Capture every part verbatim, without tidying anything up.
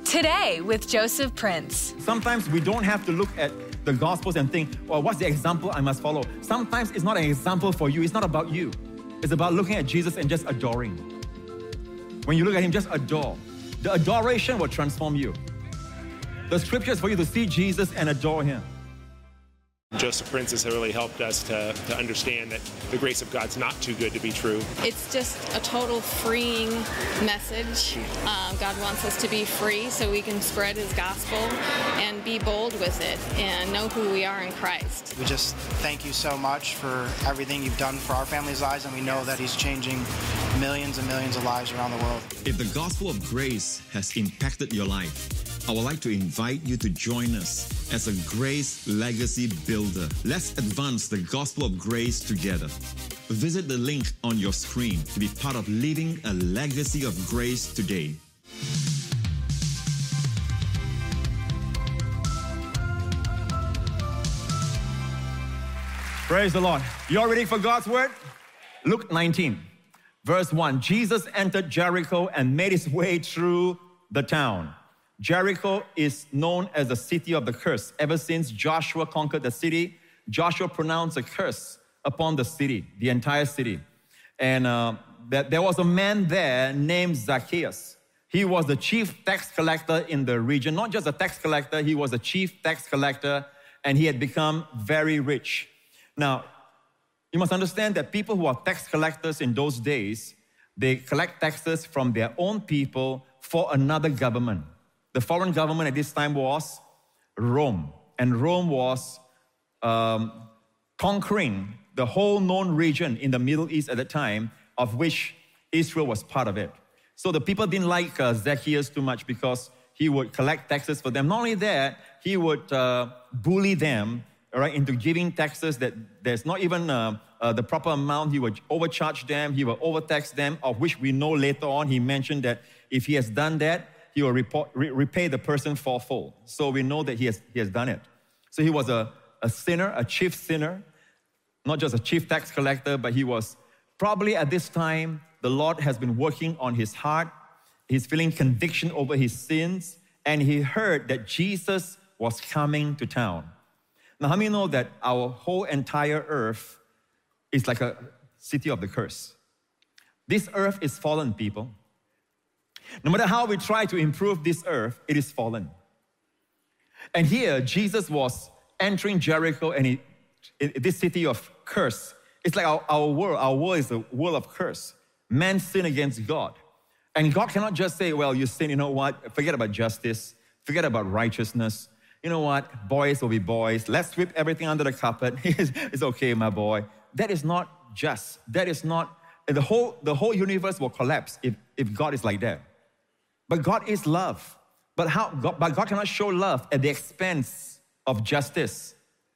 Today with Joseph Prince. Sometimes we don't have to look at the Gospels and think, well, what's the example I must follow? Sometimes it's not an example for you. It's not about you. It's about looking at Jesus and just adoring. When you look at him, just adore. The adoration will transform you. The scripture is for you to see Jesus and adore him. Joseph Prince has really helped us to, to understand that the grace of God's not too good to be true. It's just a total freeing message. Uh, God wants us to be free so we can spread his gospel and be bold with it and know who we are in Christ. We just thank you so much for everything you've done for our family's lives, and we know that he's changing millions and millions of lives around the world. If the gospel of grace has impacted your life, I would like to invite you to join us as a Grace Legacy Builder. Let's advance the gospel of grace together. Visit the link on your screen to be part of living a legacy of grace today. Praise the Lord. You all ready for God's word? Luke nineteen, verse one. Jesus entered Jericho and made his way through the town. Jericho is known as the city of the curse. Ever since Joshua conquered the city, Joshua pronounced a curse upon the city, the entire city. And uh, that there was a man there named Zacchaeus. He was the chief tax collector in the region. Not just a tax collector, he was a chief tax collector, and he had become very rich. Now, you must understand that people who are tax collectors in those days, they collect taxes from their own people for another government. The foreign government at this time was Rome, and Rome was um, conquering the whole known region in the Middle East at the time, of which Israel was part of it. So the people didn't like uh, Zacchaeus too much because he would collect taxes for them. Not only that, he would uh, bully them, all right, into giving taxes that there's not even uh, uh, the proper amount. He would overcharge them, he would overtax them, of which we know later on he mentioned that if he has done that, he will report, re- repay the person fourfold. So we know that he has, he has done it. So he was a, a sinner, a chief sinner, not just a chief tax collector, but he was probably at this time, the Lord has been working on his heart. He's feeling conviction over his sins, and he heard that Jesus was coming to town. Now, how many know that our whole entire earth is like a city of the curse? This earth is fallen, people. No matter how we try to improve this earth, it is fallen. And here, Jesus was entering Jericho, and he, in this city of curse. It's like our, our world. Our world is a world of curse. Man sinned against God. And God cannot just say, well, you sin, you know what? Forget about justice. Forget about righteousness. You know what? Boys will be boys. Let's sweep everything under the carpet. It's okay, my boy. That is not just. That is not, the whole, the whole universe will collapse if, if God is like that. But God is love. But how? God, but God cannot show love at the expense of justice.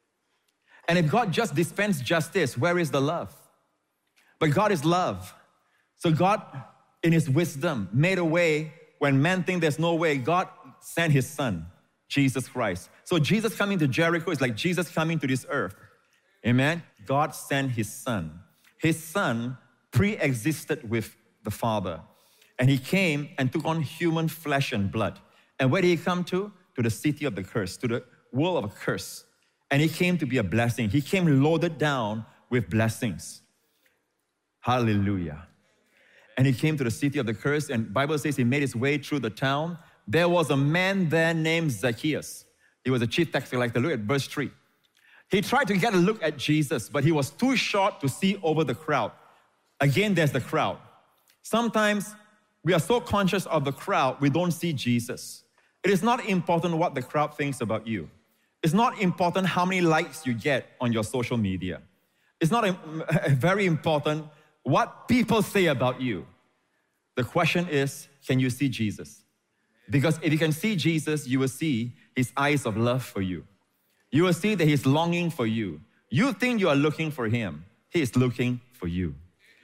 And if God just dispenses justice, where is the love? But God is love. So God, in his wisdom, made a way when men think there's no way. God sent his son, Jesus Christ. So Jesus coming to Jericho is like Jesus coming to this earth. Amen? God sent his son. His son pre-existed with the Father. And he came and took on human flesh and blood. And where did he come to? To the city of the curse, to the world of a curse. And he came to be a blessing. He came loaded down with blessings. Hallelujah. And he came to the city of the curse, and the Bible says he made his way through the town. There was a man there named Zacchaeus. He was a chief tax collector. Look at verse three. He tried to get a look at Jesus, but he was too short to see over the crowd. Again, there's the crowd. Sometimes we are so conscious of the crowd, we don't see Jesus. It is not important what the crowd thinks about you. It's not important how many likes you get on your social media. It's not very important what people say about you. The question is, can you see Jesus? Because if you can see Jesus, you will see his eyes of love for you. You will see that he's longing for you. You think you are looking for him. He is looking for you.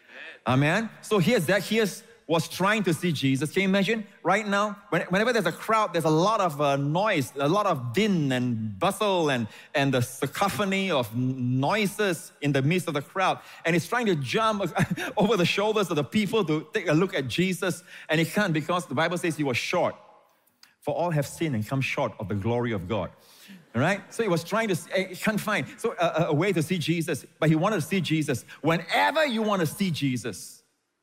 Amen? So here's that. Here's was trying to see Jesus. Can you imagine? Right now, whenever there's a crowd, there's a lot of uh, noise, a lot of din and bustle and, and the cacophony of noises in the midst of the crowd. And he's trying to jump over the shoulders of the people to take a look at Jesus. And he can't because the Bible says he was short. For all have sinned and come short of the glory of God. All right? So he was trying to, he can't find so a, a way to see Jesus, but he wanted to see Jesus. Whenever you want to see Jesus,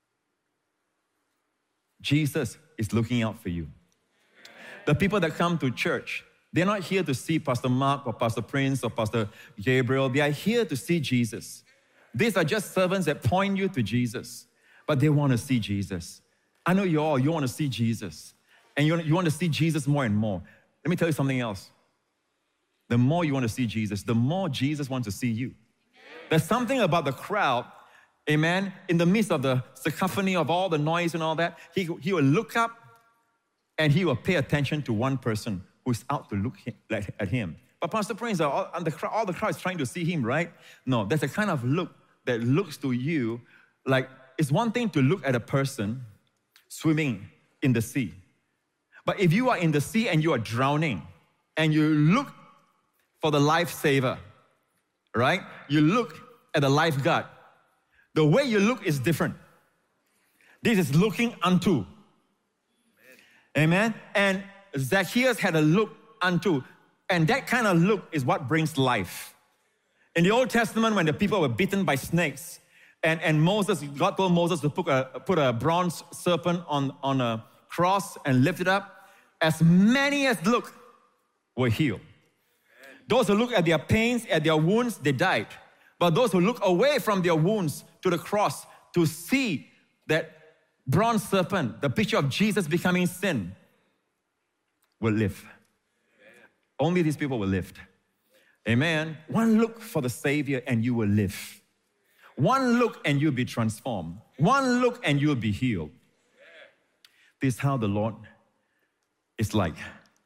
Jesus is looking out for you. The people that come to church, they're not here to see Pastor Mark or Pastor Prince or Pastor Gabriel. They are here to see Jesus. These are just servants that point you to Jesus, but they want to see Jesus. I know you all, you want to see Jesus. And you, you want to see Jesus more and more. Let me tell you something else. The more you want to see Jesus, the more Jesus wants to see you. There's something about the crowd, amen, in the midst of the cacophony of all the noise and all that, he, he will look up and he will pay attention to one person who's out to look at him. But Pastor Prince, all, all, the, all the crowd is trying to see him, right? No, there's a kind of look that looks to you like it's one thing to look at a person swimming in the sea. But if you are in the sea and you are drowning and you look for the lifesaver, right? You look at the lifeguard. The way you look is different. This is looking unto. Amen? And Zacchaeus had a look unto. And that kind of look is what brings life. In the Old Testament, when the people were bitten by snakes, and, and Moses, God told Moses to put a, put a bronze serpent on, on a cross and lift it up, as many as look were healed. Those who look at their pains, at their wounds, they died. But those who look away from their wounds to the cross to see that bronze serpent, the picture of Jesus becoming sin, will live. Only these people will live. Amen. One look for the Savior and you will live. One look and you'll be transformed. One look and you'll be healed. This is how the Lord is like.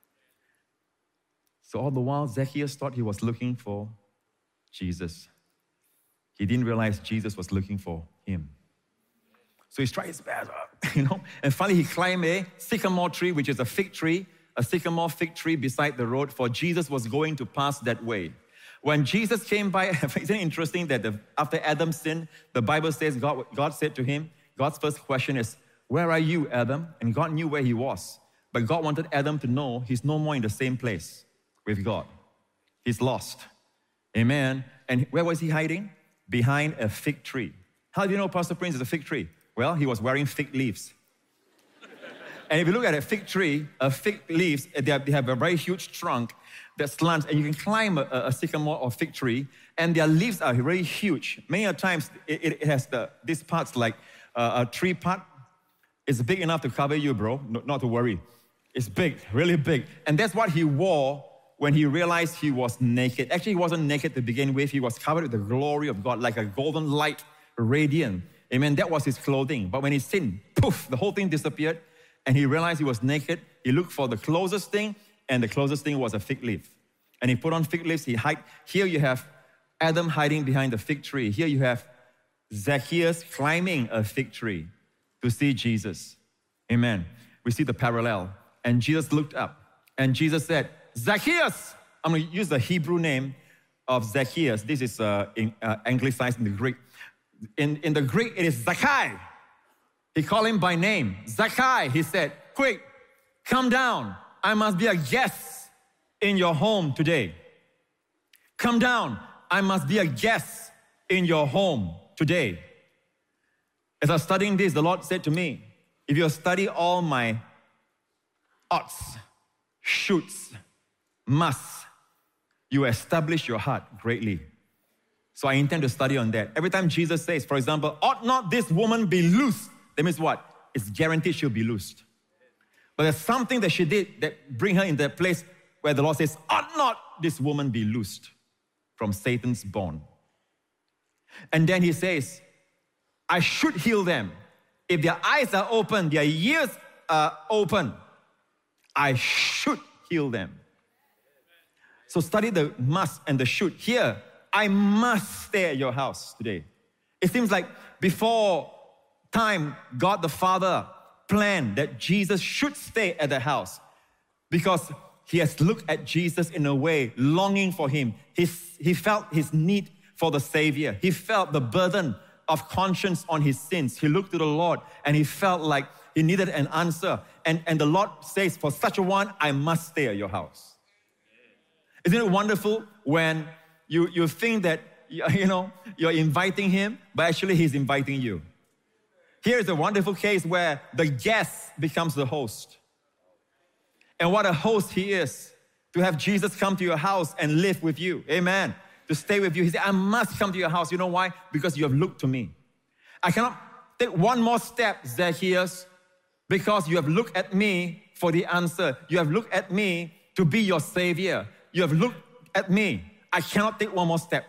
So all the while, Zacchaeus thought he was looking for Jesus. He didn't realize Jesus was looking for him. So he tried his best, you know, and finally he climbed a sycamore tree, which is a fig tree, a sycamore fig tree beside the road, for Jesus was going to pass that way. When Jesus came by, isn't it interesting that the, after Adam sinned, the Bible says God, God said to him, God's first question is, where are you, Adam? And God knew where he was. But God wanted Adam to know he's no more in the same place with God. He's lost. Amen. And where was he hiding? Behind a fig tree. How do you know Pastor Prince is a fig tree? Well, he was wearing fig leaves. And if you look at a fig tree, a fig leaves, they have, they have a very huge trunk that slants, and you can climb a, a sycamore or fig tree, and their leaves are very huge. Many a times, it, it has the these parts like uh, a tree part. It's big enough to cover you, bro. No, not to worry. It's big, really big. And that's what he wore when he realized he was naked. Actually, he wasn't naked to begin with. He was covered with the glory of God, like a golden light, radiant. Amen. That was his clothing. But when he sinned, poof, the whole thing disappeared. And he realized he was naked. He looked for the closest thing, and the closest thing was a fig leaf. And he put on fig leaves. He hid. Here you have Adam hiding behind the fig tree. Here you have Zacchaeus climbing a fig tree to see Jesus. Amen. We see the parallel. And Jesus looked up. And Jesus said, Zacchaeus. I'm going to use the Hebrew name of Zacchaeus. This is uh, in, uh, anglicized in the Greek. In, in the Greek, it is Zacchaeus. He called him by name. Zacchaeus, he said, quick, come down. I must be a guest in your home today. Come down. I must be a guest in your home today. As I was studying this, the Lord said to me, if you study all my oughts, shoulds, musts, you establish your heart greatly. So I intend to study on that. Every time Jesus says, for example, ought not this woman be loosed? That means what? It's guaranteed she'll be loosed. But there's something that she did that bring her in that place where the Lord says, ought not this woman be loosed from Satan's bond. And then he says, I should heal them. If their eyes are open, their ears are open, I should heal them. So study the must and the should. Here, I must stay at your house today. It seems like before time, God the Father planned that Jesus should stay at the house because he has looked at Jesus in a way, longing for him. His, he felt his need for the Savior. He felt the burden of conscience on his sins. He looked to the Lord and he felt like he needed an answer. And, and the Lord says, for such a one, I must stay at your house. Isn't it wonderful when you, you think that, you know, you're inviting him, but actually he's inviting you. Here's a wonderful case where the guest becomes the host. And what a host he is, to have Jesus come to your house and live with you. Amen. To stay with you. He said, I must come to your house. You know why? Because you have looked to me. I cannot take one more step, Zacchaeus, because you have looked at me for the answer. You have looked at me to be your savior. You have looked at me. I cannot take one more step.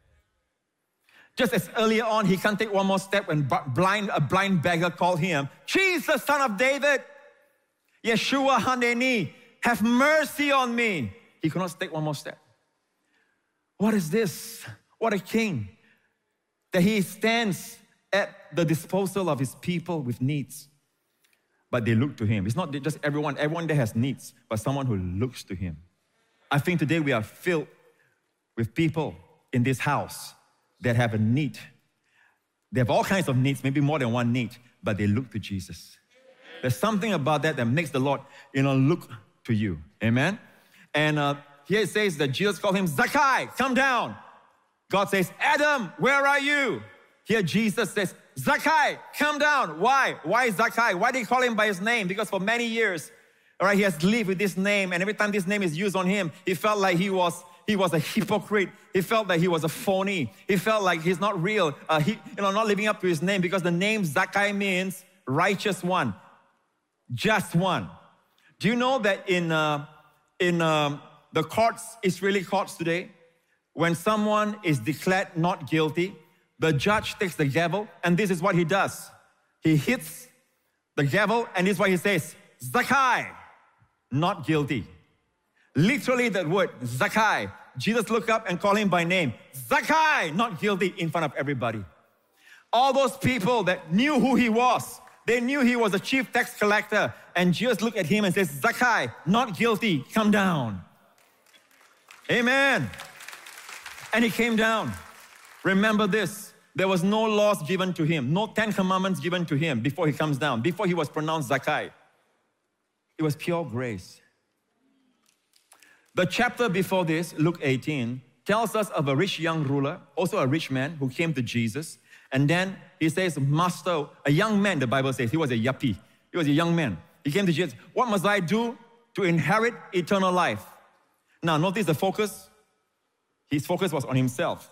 Just as earlier on, he can't take one more step when blind, a blind beggar called him, Jesus, son of David, Yeshua Haneni, have mercy on me. He could not take one more step. What is this? What a king, that he stands at the disposal of his people with needs. But they look to him. It's not just everyone. Everyone there has needs, but someone who looks to him. I think today we are filled with people in this house that have a need. They have all kinds of needs, maybe more than one need, but they look to Jesus. There's something about that that makes the Lord, you know, look to you. Amen? And uh, here it says that Jesus called him, Zacchaeus, come down. God says, Adam, where are you? Here Jesus says, Zacchaeus, come down. Why? Why Zacchaeus? Why did he call him by his name? Because for many years, all right, he has lived with this name, and every time this name is used on him, he felt like he was He was a hypocrite. He felt that he was a phony. He felt like he's not real. Uh, he, you know, not living up to his name, because the name Zacchaeus means righteous one, just one. Do you know that in uh, in uh, the courts, Israeli courts today, when someone is declared not guilty, the judge takes the gavel, and this is what he does. He hits the gavel, and this is what he says: Zacchaeus, not guilty. Literally that word, Zacchaeus. Jesus looked up and called him by name. Zacchaeus, not guilty, in front of everybody. All those people that knew who he was, they knew he was a chief tax collector. And Jesus looked at him and says, Zacchaeus, not guilty, come down. Amen. And he came down. Remember this, there was no laws given to him, no Ten Commandments given to him before he comes down, before he was pronounced Zacchaeus. It was pure grace. The chapter before this, Luke eighteen, tells us of a rich young ruler, also a rich man who came to Jesus. And then he says, Master, a young man, the Bible says, he was a yuppie. He was a young man. He came to Jesus, what must I do to inherit eternal life? Now, notice the focus. His focus was on himself.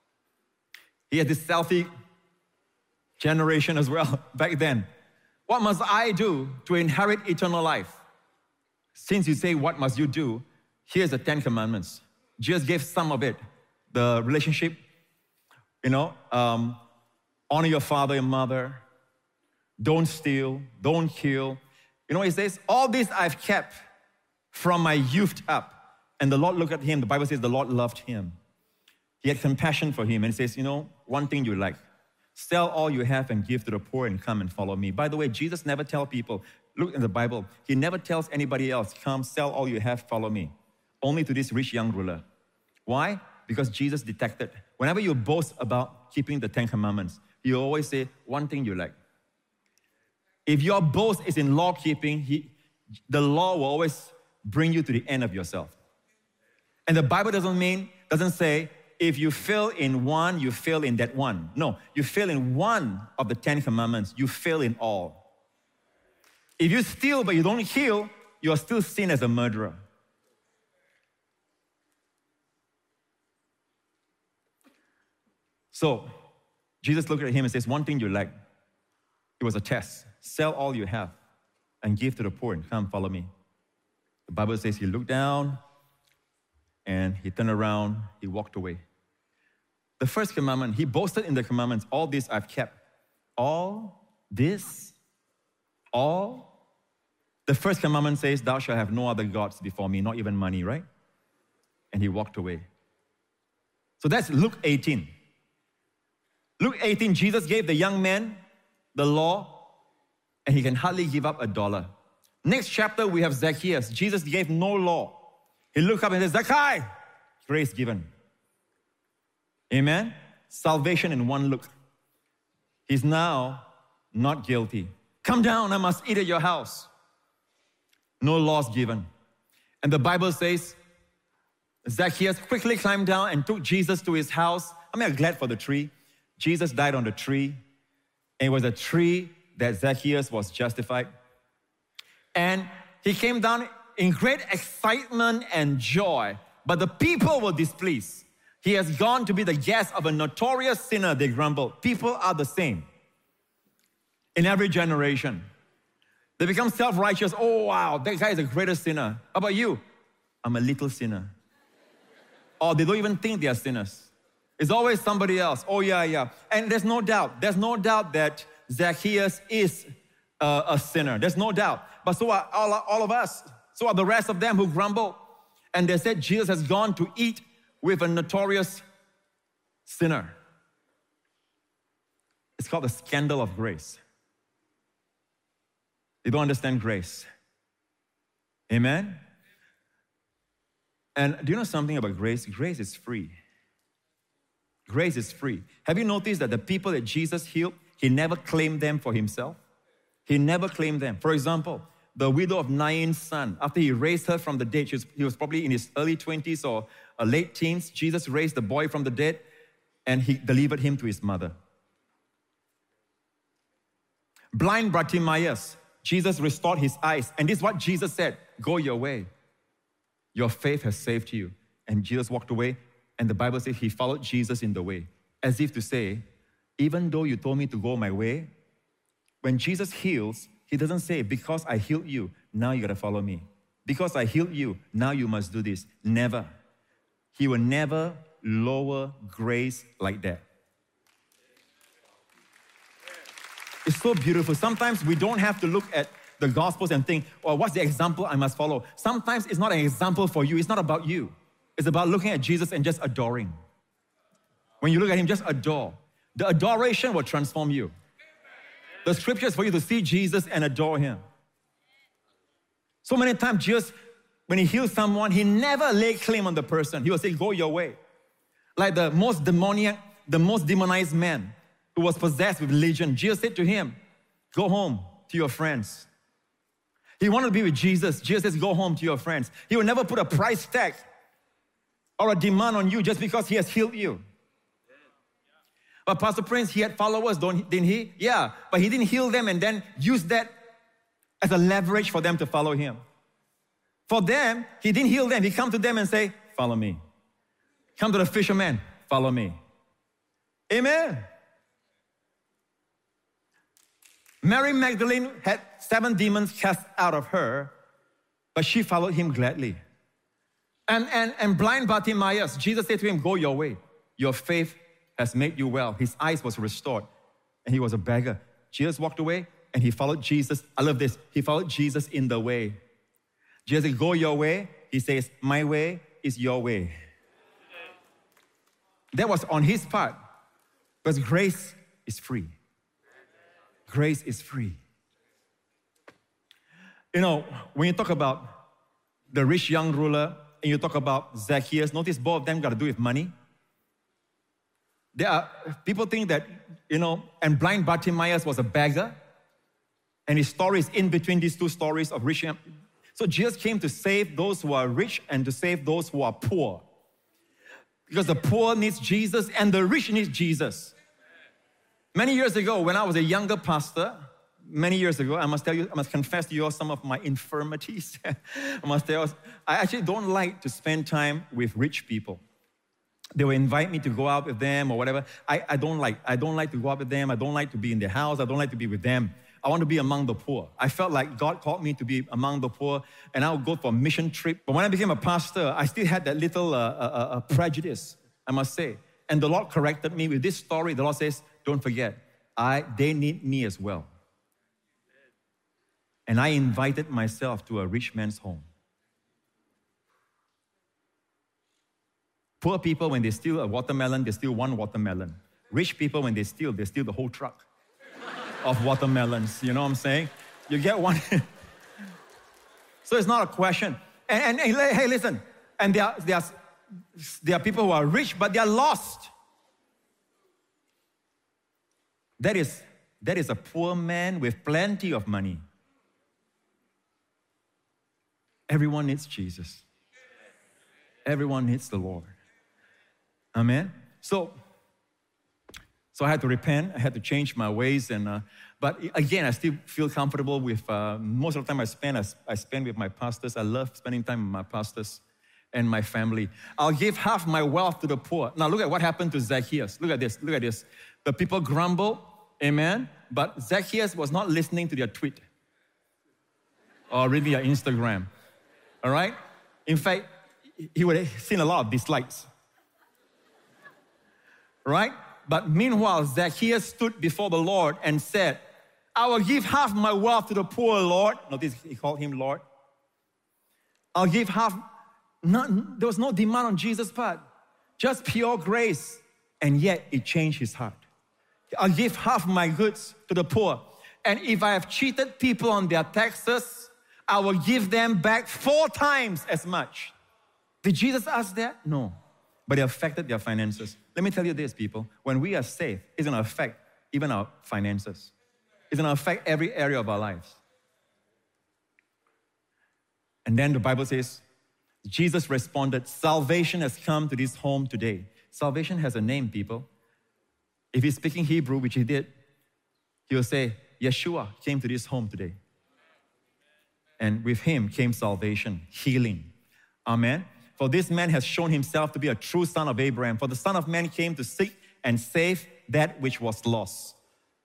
He had this selfie generation as well back then. What must I do to inherit eternal life? Since you say, what must you do? Here's the Ten Commandments. Jesus gave some of it. The relationship, you know, um, honor your father and mother. Don't steal. Don't kill. You know what he says? All this I've kept from my youth up. And the Lord looked at him. The Bible says the Lord loved him. He had compassion for him. And he says, you know, one thing you like. Sell all you have and give to the poor and come and follow me. By the way, Jesus never tells people, look in the Bible, he never tells anybody else, come, sell all you have, follow me. Only to this rich young ruler. Why? Because Jesus detected, whenever you boast about keeping the Ten Commandments, you always say, one thing you like. If your boast is in law keeping, he, the law will always bring you to the end of yourself. And the Bible doesn't mean, doesn't say, if you fail in one, you fail in that one. No, you fail in one of the Ten Commandments, you fail in all. If you steal but you don't kill, you are still seen as a murderer. So, Jesus looked at him and says, one thing you lack. It was a test. Sell all you have and give to the poor and come follow me. The Bible says he looked down and he turned around, he walked away. The first commandment, he boasted in the commandments, all this I've kept. All this, all. The first commandment says, thou shalt have no other gods before me, not even money, right? And he walked away. So that's Luke eighteen. Luke eighteen, Jesus gave the young man the law, and he can hardly give up a dollar. Next chapter, we have Zacchaeus. Jesus gave no law. He looked up and said, Zacchaeus, grace given. Amen? Salvation in one look. He's now not guilty. Come down, I must eat at your house. No laws given. And the Bible says, Zacchaeus quickly climbed down and took Jesus to his house. I mean, I'm glad for the tree. Jesus died on the tree. And it was a tree that Zacchaeus was justified. And he came down in great excitement and joy. But the people were displeased. He has gone to be the guest of a notorious sinner, they grumbled. People are the same in every generation. They become self-righteous. Oh, wow, that guy is the greatest sinner. How about you? I'm a little sinner. Or they don't even think they are sinners. It's always somebody else. Oh, yeah, yeah. And there's no doubt. There's no doubt that Zacchaeus is uh, a sinner. There's no doubt. But so are all, all of us. So are the rest of them who grumble. And they said Jesus has gone to eat with a notorious sinner. It's called the scandal of grace. They don't understand grace. Amen? And do you know something about grace? Grace is free. Grace is free. Have you noticed that the people that Jesus healed, he never claimed them for himself? He never claimed them. For example, the widow of Nain's son, after he raised her from the dead, she was, he was probably in his early twenties or uh, late teens. Jesus raised the boy from the dead and he delivered him to his mother. Blind Bartimaeus, Jesus restored his eyes. And this is what Jesus said, go your way. Your faith has saved you. And Jesus walked away, and the Bible says he followed Jesus in the way, as if to say, even though you told me to go my way, when Jesus heals, he doesn't say, because I healed you, now you gotta follow me. Because I healed you, now you must do this. Never. He will never lower grace like that. It's so beautiful. Sometimes we don't have to look at the Gospels and think, well, what's the example I must follow? Sometimes it's not an example for you. It's not about you. It's about looking at Jesus and just adoring. When you look at him, just adore. The adoration will transform you. The scripture is for you to see Jesus and adore him. So many times, Jesus, when he heals someone, he never lay claim on the person. He will say, go your way. Like the most demoniac, the most demonized man who was possessed with legion, Jesus said to him, go home to your friends. He wanted to be with Jesus. Jesus says, go home to your friends. He will never put a price tag or a demand on you just because he has healed you. But Pastor Prince, he had followers, don't, didn't he? Yeah, but he didn't heal them and then use that as a leverage for them to follow him. For them, he didn't heal them. He come to them and say, follow me. Come to the fisherman, follow me. Amen. Mary Magdalene had seven demons cast out of her, but she followed him gladly. And, and, and blind Bartimaeus, Jesus said to him, go your way. Your faith has made you well. His eyes was restored, and he was a beggar. Jesus walked away, and he followed Jesus. I love this. He followed Jesus in the way. Jesus said, go your way. He says, my way is your way. That was on his part, because grace is free. Grace is free. You know, when you talk about the rich young ruler and you talk about Zacchaeus, notice both of them got to do with money. There are people think that, you know, and blind Bartimaeus was a beggar, and his story is in between these two stories of rich. So Jesus came to save those who are rich and to save those who are poor. Because the poor needs Jesus and the rich needs Jesus. Many years ago, when I was a younger pastor, many years ago, I must tell you, I must confess to you all some of my infirmities. I must tell you, I actually don't like to spend time with rich people. They will invite me to go out with them or whatever. I, I don't like. I don't like to go out with them. I don't like to be in their house. I don't like to be with them. I want to be among the poor. I felt like God called me to be among the poor, and I would go for a mission trip. But when I became a pastor, I still had that little uh, uh, uh, prejudice, I must say. And the Lord corrected me with this story. The Lord says, don't forget, I they need me as well. And I invited myself to a rich man's home. Poor people, when they steal a watermelon, they steal one watermelon. Rich people, when they steal, they steal the whole truck of watermelons. You know what I'm saying? You get one. So it's not a question. And, and, and hey, listen. And there are, there, are, there are people who are rich, but they are lost. That is That is a poor man with plenty of money. Everyone needs Jesus. Everyone needs the Lord. Amen? So, so I had to repent. I had to change my ways. And uh, But again, I still feel comfortable with, uh, most of the time I spend, I, I spend with my pastors. I love spending time with my pastors and my family. I'll give half my wealth to the poor. Now look at what happened to Zacchaeus. Look at this, look at this. The people grumble, amen? But Zacchaeus was not listening to their tweet or reading their Instagram, all right? In fact, he would have seen a lot of dislikes, right? But meanwhile, Zacchaeus stood before the Lord and said, I will give half my wealth to the poor, Lord. Notice he called him Lord. I'll give half. Not, there was no demand on Jesus' part. Just pure grace. And yet it changed his heart. I'll give half my goods to the poor. And if I have cheated people on their taxes, I will give them back four times as much. Did Jesus ask that? No. But it affected their finances. Let me tell you this, people. When we are saved, it's going to affect even our finances. It's going to affect every area of our lives. And then the Bible says, Jesus responded, salvation has come to this home today. Salvation has a name, people. If he's speaking Hebrew, which he did, he will say, Yeshua came to this home today. And with him came salvation, healing. Amen. For this man has shown himself to be a true son of Abraham. For the Son of Man came to seek and save that which was lost.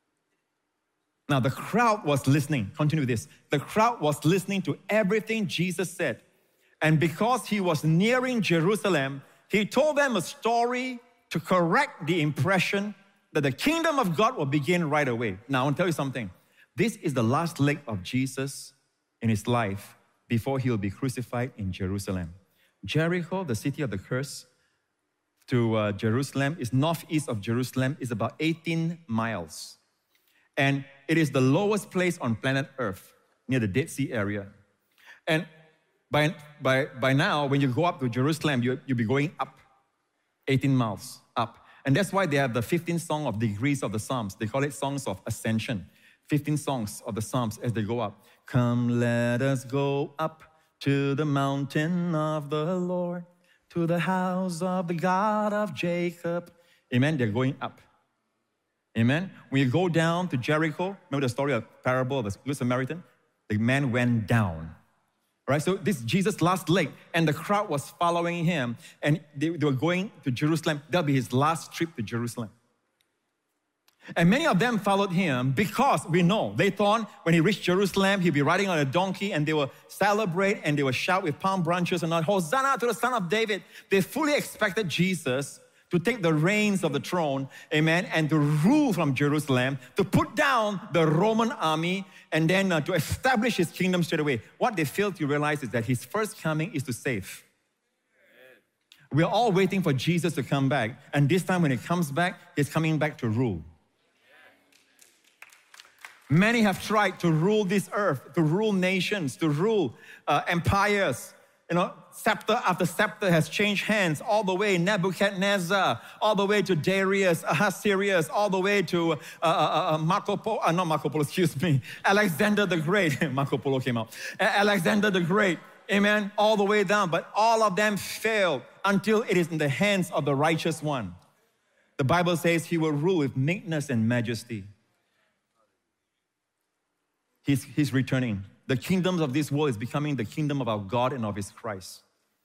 Now the crowd was listening. Continue with this. The crowd was listening to everything Jesus said. And because he was nearing Jerusalem, he told them a story to correct the impression that the kingdom of God will begin right away. Now I want to tell you something. This is the last leg of Jesus in his life before he will be crucified in Jerusalem. Jericho, the city of the curse, to uh, Jerusalem is northeast of Jerusalem, is about eighteen miles. And it is the lowest place on planet Earth, near the Dead Sea area. And by, by, by now, when you go up to Jerusalem, you, you'll be going up eighteen miles up. And that's why they have the fifteen song of degrees of the Psalms. They call it songs of ascension. fifteen songs of the Psalms as they go up. Come, let us go up to the mountain of the Lord, to the house of the God of Jacob. Amen, they're going up. Amen. When you go down to Jericho, remember the story of the parable of the Good Samaritan? The man went down. Right, so this is Jesus' last leg, and the crowd was following him, and they, they were going to Jerusalem. That'll be his last trip to Jerusalem. And many of them followed him because we know later on when he reached Jerusalem, he'd be riding on a donkey and they will celebrate and they will shout with palm branches and all, Hosanna to the Son of David. They fully expected Jesus to take the reins of the throne, amen, and to rule from Jerusalem, to put down the Roman army and then uh, to establish his kingdom straight away. What they failed to realize is that his first coming is to save. We're all waiting for Jesus to come back. And this time when he comes back, he's coming back to rule. Many have tried to rule this earth, to rule nations, to rule uh, empires. You know, scepter after scepter has changed hands all the way, Nebuchadnezzar, all the way to Darius, Ahasuerus, all the way to uh, uh, uh, Marco Polo, uh, not Marco Polo, excuse me, Alexander the Great. Marco Polo came out. Alexander the Great, amen, all the way down. But all of them failed until it is in the hands of the righteous one. The Bible says he will rule with meekness and majesty. He's, he's returning. The kingdoms of this world is becoming the kingdom of our God and of his Christ.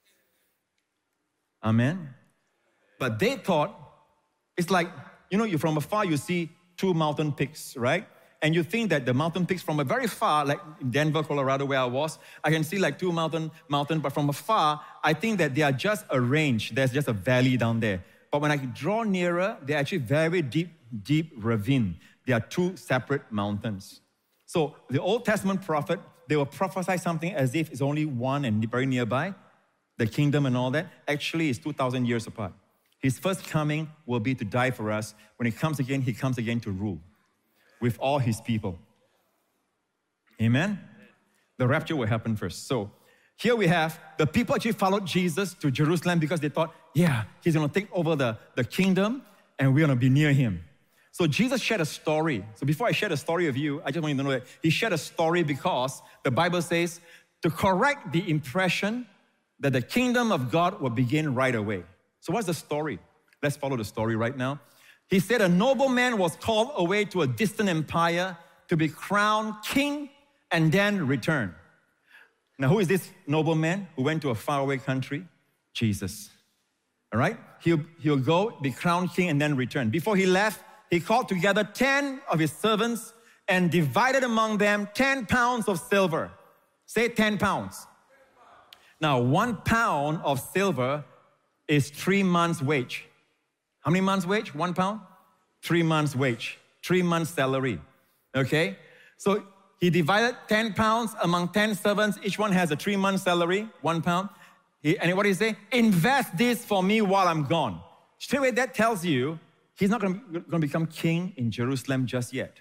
Amen? But they thought, it's like, you know, you from afar, you see two mountain peaks, right? And you think that the mountain peaks from a very far, like in Denver, Colorado, where I was, I can see like two mountain, mountain, but from afar, I think that they are just a range. There's just a valley down there. But when I draw nearer, they're actually very deep, deep ravine. They are two separate mountains. So the Old Testament prophet, they will prophesy something as if it's only one and very nearby, the kingdom and all that. Actually, it's two thousand years apart. His first coming will be to die for us. When he comes again, he comes again to rule with all his people. Amen? The rapture will happen first. So here we have the people actually followed Jesus to Jerusalem because they thought, yeah, he's going to take over the, the kingdom and we're going to be near him. So Jesus shared a story. So before I share the story of you, I just want you to know that he shared a story because the Bible says to correct the impression that the kingdom of God will begin right away. So what's the story? Let's follow the story right now. He said a nobleman was called away to a distant empire to be crowned king and then return. Now, who is this nobleman who went to a faraway country? Jesus. All right? He'll, he'll go, be crowned king, and then return. Before he left, he called together ten of his servants and divided among them ten pounds of silver. Say ten pounds. Now, one pound of silver is three months' wage. How many months' wage? One pound? Three months' wage. Three months' salary. Okay? So he divided ten pounds among ten servants. Each one has a three months' salary, one pound. He, and what did he say? Invest this for me while I'm gone. Straight away, that tells you he's not going to become king in Jerusalem just yet.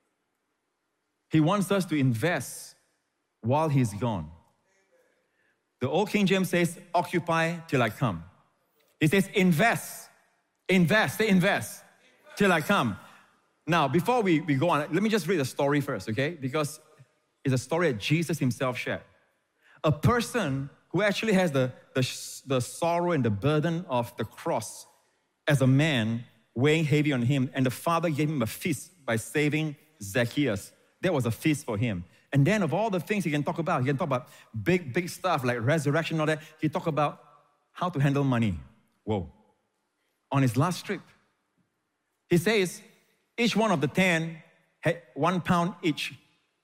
He wants us to invest while he's gone. The old King James says, occupy till I come. He says, invest, invest, say invest, till I come. Now, before we, we go on, let me just read the story first, okay? Because it's a story that Jesus himself shared. A person who actually has the, the, the sorrow and the burden of the cross as a man weighing heavy on him, and the Father gave him a feast by saving Zacchaeus. That was a feast for him. And then of all the things he can talk about, he can talk about big, big stuff like resurrection and all that. He talk about how to handle money. Whoa. On his last trip, he says each one of the ten had one pound each.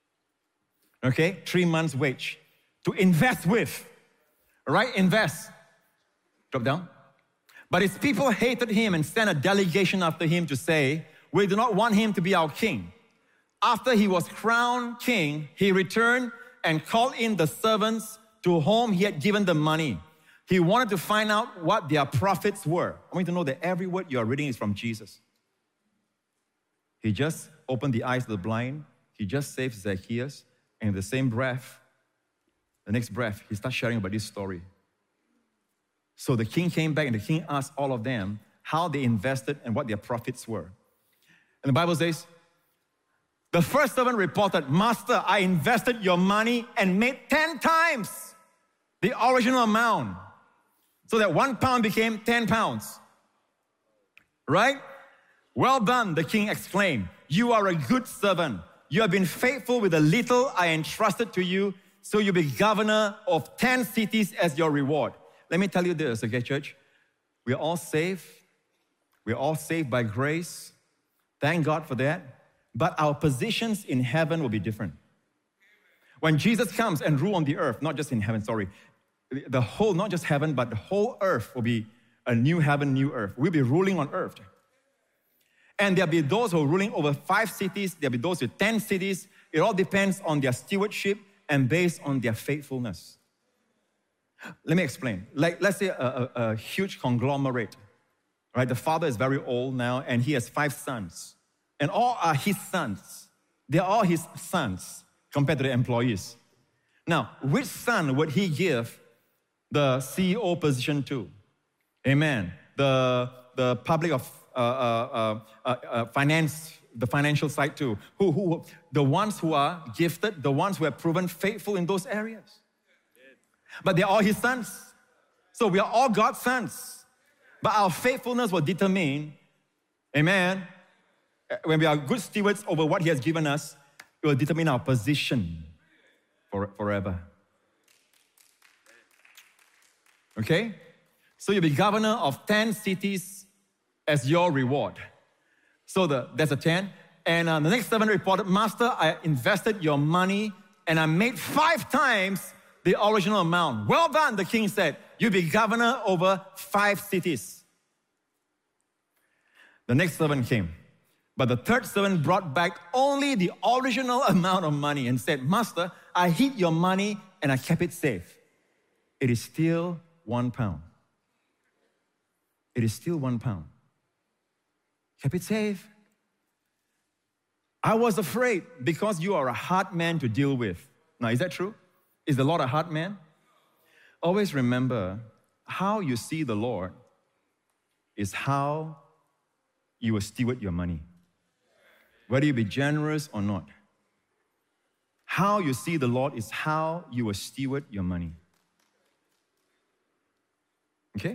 Okay? Three months' wage to invest with. All right? Invest. Drop down. But his people hated him and sent a delegation after him to say, we do not want him to be our king. After he was crowned king, he returned and called in the servants to whom he had given the money. He wanted to find out what their profits were. I want you to know that every word you are reading is from Jesus. He just opened the eyes of the blind. He just saved Zacchaeus. And in the same breath, the next breath, he starts sharing about this story. So the king came back and the king asked all of them how they invested and what their profits were. And the Bible says, the first servant reported, Master, I invested your money and made ten times the original amount. So that one pound became ten pounds. Right? Well done, the king exclaimed. You are a good servant. You have been faithful with the little I entrusted to you, so you'll be governor of ten cities as your reward. Let me tell you this, okay, church? We're all saved. We're all saved by grace. Thank God for that. But our positions in heaven will be different. When Jesus comes and rule on the earth, not just in heaven, sorry, the whole, not just heaven, but the whole earth will be a new heaven, new earth. We'll be ruling on earth. And there'll be those who are ruling over five cities. There'll be those with ten cities. It all depends on their stewardship and based on their faithfulness. Let me explain. Like, let's say a, a, a huge conglomerate, right? The father is very old now, and he has five sons. And all are his sons. They're all his sons compared to the employees. Now, which son would he give the C E O position to? Amen. The, the public of uh, uh, uh, uh, finance, the financial side too. Who, who, the ones who are gifted, the ones who have proven faithful in those areas. But they're all his sons. So we are all God's sons. But our faithfulness will determine, amen, when we are good stewards over what he has given us, it will determine our position for, forever. Okay? So you'll be governor of ten cities as your reward. So the, there's a ten. And uh, the next servant reported, Master, I invested your money and I made five times the original amount. Well done, the king said. You'll be governor over five cities. The next servant came. But the third servant brought back only the original amount of money and said, Master, I hid your money and I kept it safe. It is still one pound. It is still one pound. Kept it safe. I was afraid because you are a hard man to deal with. Now, is that true? Is the Lord a hard man? Always remember, how you see the Lord is how you will steward your money. whether you be generous or not. How you see the Lord is how you will steward your money. Okay?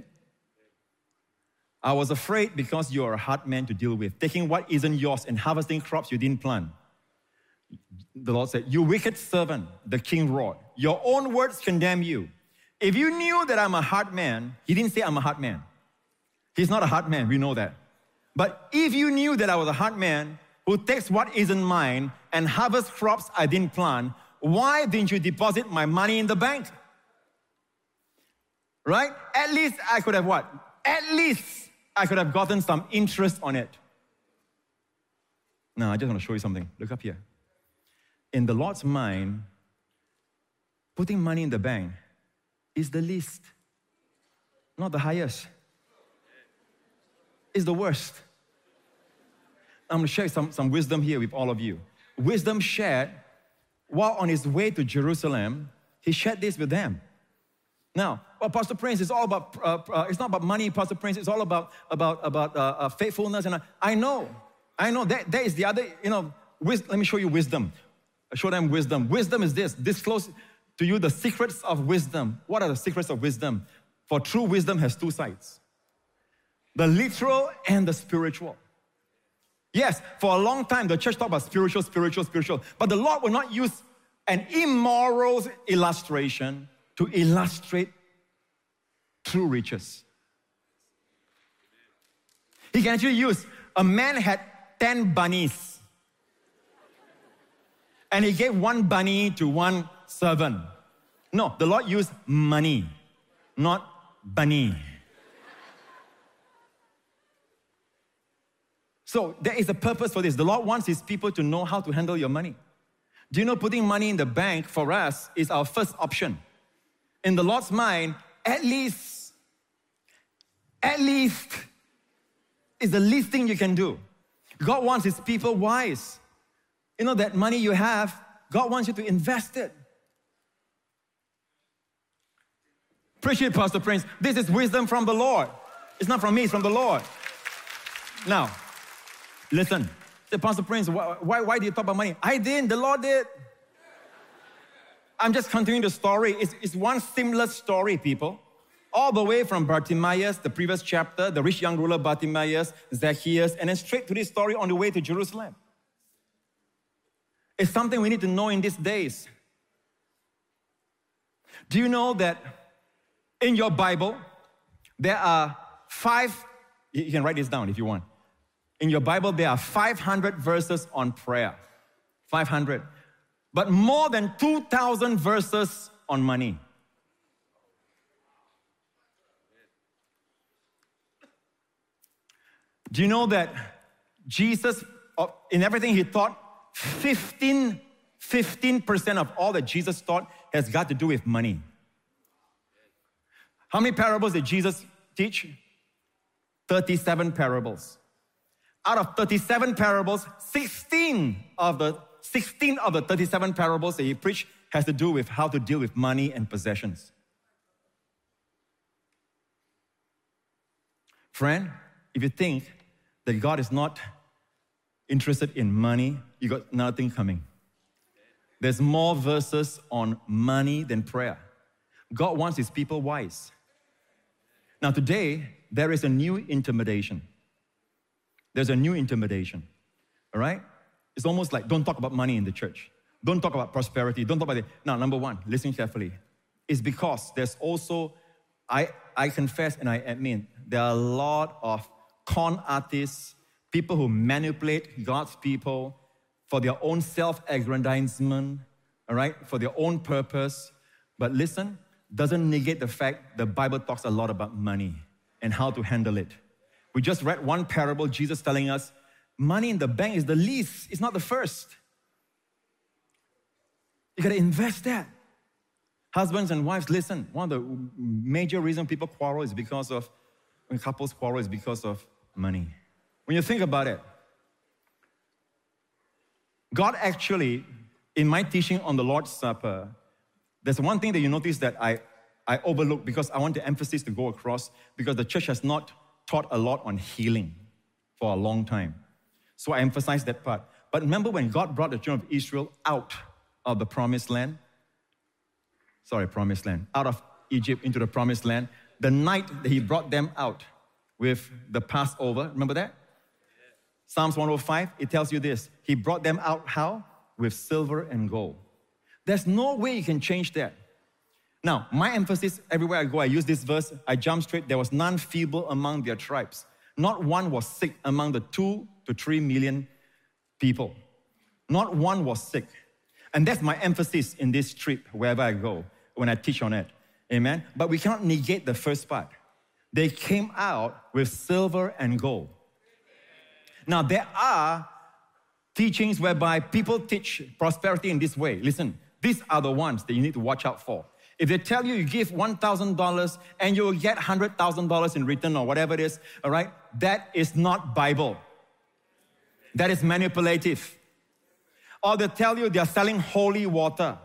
I was afraid because you are a hard man to deal with, taking what isn't yours and harvesting crops you didn't plant. The Lord said, you wicked servant, the king roared. Your own words condemn you. If you knew that I'm a hard man, he didn't say I'm a hard man. He's not a hard man, we know that. But if you knew that I was a hard man who takes what isn't mine and harvests crops I didn't plant, why didn't you deposit my money in the bank? Right? At least I could have what? At least I could have gotten some interest on it. Now, I just want to show you something. Look up here. In the Lord's mind, putting money in the bank is the least, not the highest. It's the worst. I'm going to share some, some wisdom here with all of you. Wisdom shared while on his way to Jerusalem, he shared this with them. Now, well, Pastor Prince, it's all about, uh, uh, it's not about money, Pastor Prince, it's all about, about, about uh, uh, faithfulness. And I, I know, I know, that, that is the other, you know, wis- let me show you wisdom. I show them wisdom. Wisdom is this, disclose to you the secrets of wisdom. What are the secrets of wisdom? For true wisdom has two sides. The literal and the spiritual. Yes, for a long time, the church talked about spiritual, spiritual, spiritual. But the Lord will not use an immoral illustration to illustrate true riches. He can actually use, a man had ten bunnies. And he gave one bunny to one servant. No, the Lord used money, not bunny. So there is a purpose for this. The Lord wants his people to know how to handle your money. Do you know putting money in the bank for us is our first option? In the Lord's mind, at least, at least is the least thing you can do. God wants his people wise. You know that money you have, God wants you to invest it. Appreciate it, Pastor Prince. This is wisdom from the Lord. It's not from me, it's from the Lord. Now, listen. Say, Pastor Prince, why, why, why do you talk about money? I didn't, the Lord did. I'm just continuing the story. It's, it's one similar story, people. All the way from Bartimaeus, the previous chapter, the rich young ruler Bartimaeus, Zacchaeus, and then straight to this story on the way to Jerusalem. It's something we need to know in these days. Do you know that in your Bible, there are five, you can write this down if you want. In your Bible, there are five hundred verses on prayer. five hundred. But more than two thousand verses on money. Do you know that Jesus, in everything he taught, fifteen, fifteen percent of all that Jesus taught has got to do with money? How many parables did Jesus teach? thirty-seven parables. Out of thirty-seven parables, sixteen of the sixteen of the thirty-seven parables that he preached has to do with how to deal with money and possessions. Friend, if you think that God is not interested in money, you got nothing coming. There's more verses on money than prayer. God wants his people wise. Now today, there is a new intimidation. There's a new intimidation, all right? It's almost like, don't talk about money in the church. Don't talk about prosperity. Don't talk about it. Now, number one, listen carefully. It's because there's also, I, I confess and I admit, there are a lot of con artists, people who manipulate God's people for their own self-aggrandizement, all right, for their own purpose. But listen, doesn't negate the fact the Bible talks a lot about money and how to handle it. We just read one parable, Jesus telling us, money in the bank is the least, it's not the first. You gotta invest that. Husbands and wives, listen, one of the major reasons people quarrel is because of, when couples quarrel is because of money. When you think about it, God actually, in my teaching on the Lord's Supper, there's one thing that you notice that I, I overlook because I want the emphasis to go across because the church has not taught a lot on healing for a long time. So I emphasize that part. But remember when God brought the children of Israel out of the promised land? Sorry, promised land. Out of Egypt into the promised land. The night that he brought them out with the Passover, remember that? Psalms one oh five, it tells you this. He brought them out how? With silver and gold. There's no way you can change that. Now, my emphasis, everywhere I go, I use this verse, I jump straight. There was none feeble among their tribes. Not one was sick among the two to three million people. Not one was sick. And that's my emphasis in this trip, wherever I go, when I teach on it. Amen? But we cannot negate the first part. They came out with silver and gold. Now, there are teachings whereby people teach prosperity in this way. Listen, these are the ones that you need to watch out for. If they tell you you give one thousand dollars and you will get one hundred thousand dollars in return or whatever it is, all right, that is not Bible. That is manipulative. Or they tell you they are selling holy water.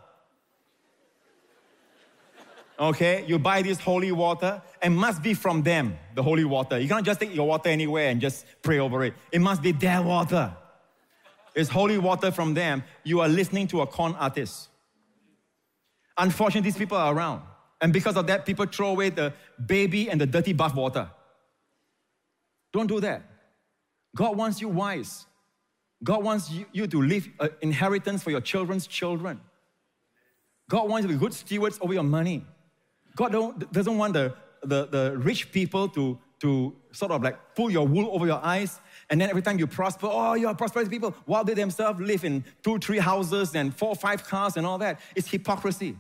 Okay, you buy this holy water and must be from them, the holy water. You cannot just take your water anywhere and just pray over it. It must be their water. It's holy water from them. You are listening to a con artist. Unfortunately, these people are around. And because of that, people throw away the baby and the dirty bath water. Don't do that. God wants you wise. God wants you, you to leave an inheritance for your children's children. God wants you to be good stewards over your money. God don't, doesn't want the, the, the rich people to, to sort of like pull your wool over your eyes, and then every time you prosper, oh, you're prosperous people, while they themselves live in two, three houses and four, five cars and all that. It's hypocrisy.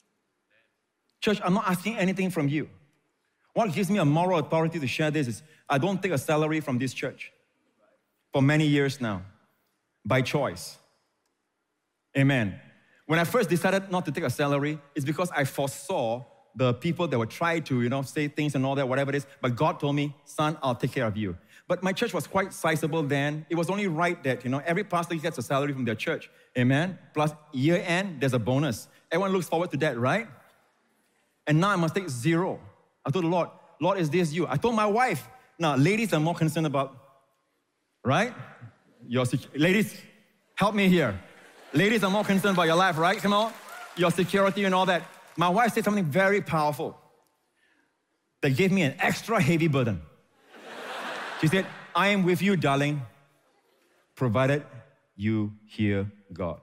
Church, I'm not asking anything from you. What gives me a moral authority to share this is I don't take a salary from this church for many years now, by choice. Amen. When I first decided not to take a salary, it's because I foresaw the people that would try to, you know, say things and all that, whatever it is. But God told me, son, I'll take care of you. But my church was quite sizable then. It was only right that, you know, every pastor gets a salary from their church. Amen. Plus year end, there's a bonus. Everyone looks forward to that, right? And now I must take zero. I told the Lord, Lord, is this you? I told my wife. Now, ladies are more concerned about, right? Your ladies, help me here. Ladies are more concerned about your life, right? Come on. Your security and all that. My wife said something very powerful that gave me an extra heavy burden. She said, I am with you, darling, provided you hear God.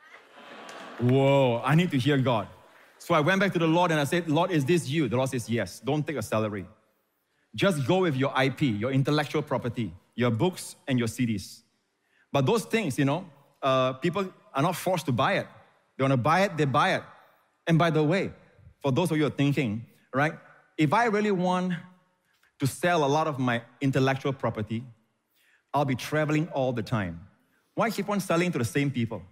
Whoa, I need to hear God. So I went back to the Lord and I said, Lord, is this you? The Lord says, yes. Don't take a salary. Just go with your I P, your intellectual property, your books and your C Ds. But those things, you know, uh, people are not forced to buy it. They want to buy it, they buy it. And by the way, for those of you who are thinking, right, if I really want to sell a lot of my intellectual property, I'll be traveling all the time. Why keep on selling to the same people?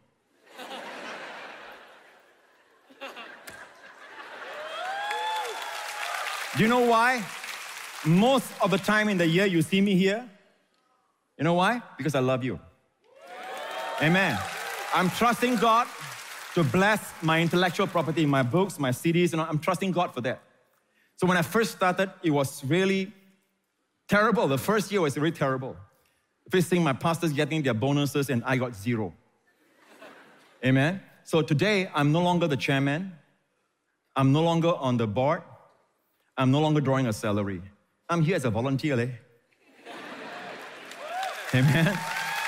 Do you know why? Most of the time in the year you see me here, you know why? Because I love you. Amen. I'm trusting God to bless my intellectual property, my books, my C Ds, and I'm trusting God for that. So when I first started, it was really terrible. The first year was really terrible. First thing, my pastors getting their bonuses and I got zero. Amen. So today, I'm no longer the chairman. I'm no longer on the board. I'm no longer drawing a salary. I'm here as a volunteer. Eh? Amen.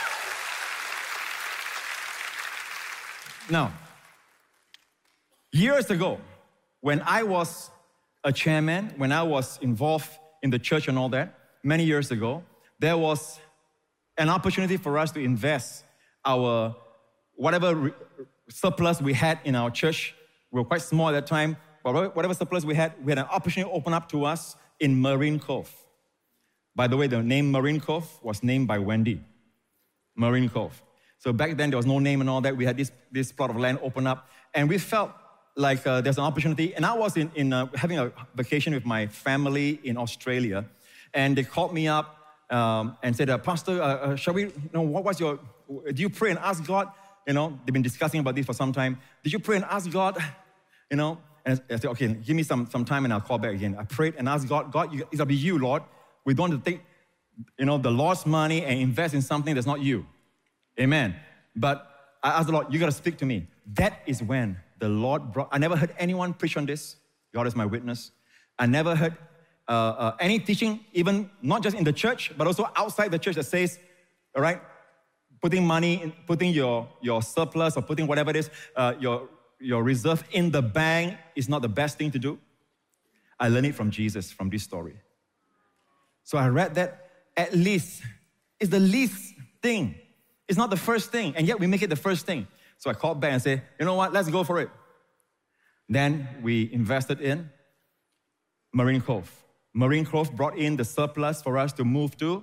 Now, years ago, when I was a chairman, when I was involved in the church and all that, many years ago, there was an opportunity for us to invest our whatever re- surplus we had in our church. We were quite small at that time, but whatever surplus we had, we had an opportunity to open up to us in Marine Cove. By the way, the name Marine Cove was named by Wendy. Marine Cove. So back then, there was no name and all that. We had this, this plot of land open up, and we felt like uh, there's an opportunity. And I was in, in uh, having a vacation with my family in Australia, and they called me up um, and said, uh, Pastor, uh, uh, shall we, you know, what was your, do you pray and ask God? You know, they've been discussing about this for some time. Did you pray and ask God? You know, and I said, okay, give me some, some time and I'll call back again. I prayed and asked God, God, you, it'll be you, Lord. We don't want to take, you know, the Lord's money and invest in something that's not you. Amen. But I asked the Lord, you got to speak to me. That is when the Lord brought, I never heard anyone preach on this. God is my witness. I never heard uh, uh, any teaching, even not just in the church, but also outside the church that says, all right, putting money, in, putting your, your surplus or putting whatever it is, uh, your, your reserve in the bank is not the best thing to do. I learned it from Jesus, from this story. So I read that at least, it's the least thing. It's not the first thing, and yet we make it the first thing. So I called back and said, you know what, let's go for it. Then we invested in Marine Cove. Marine Cove brought in the surplus for us to move to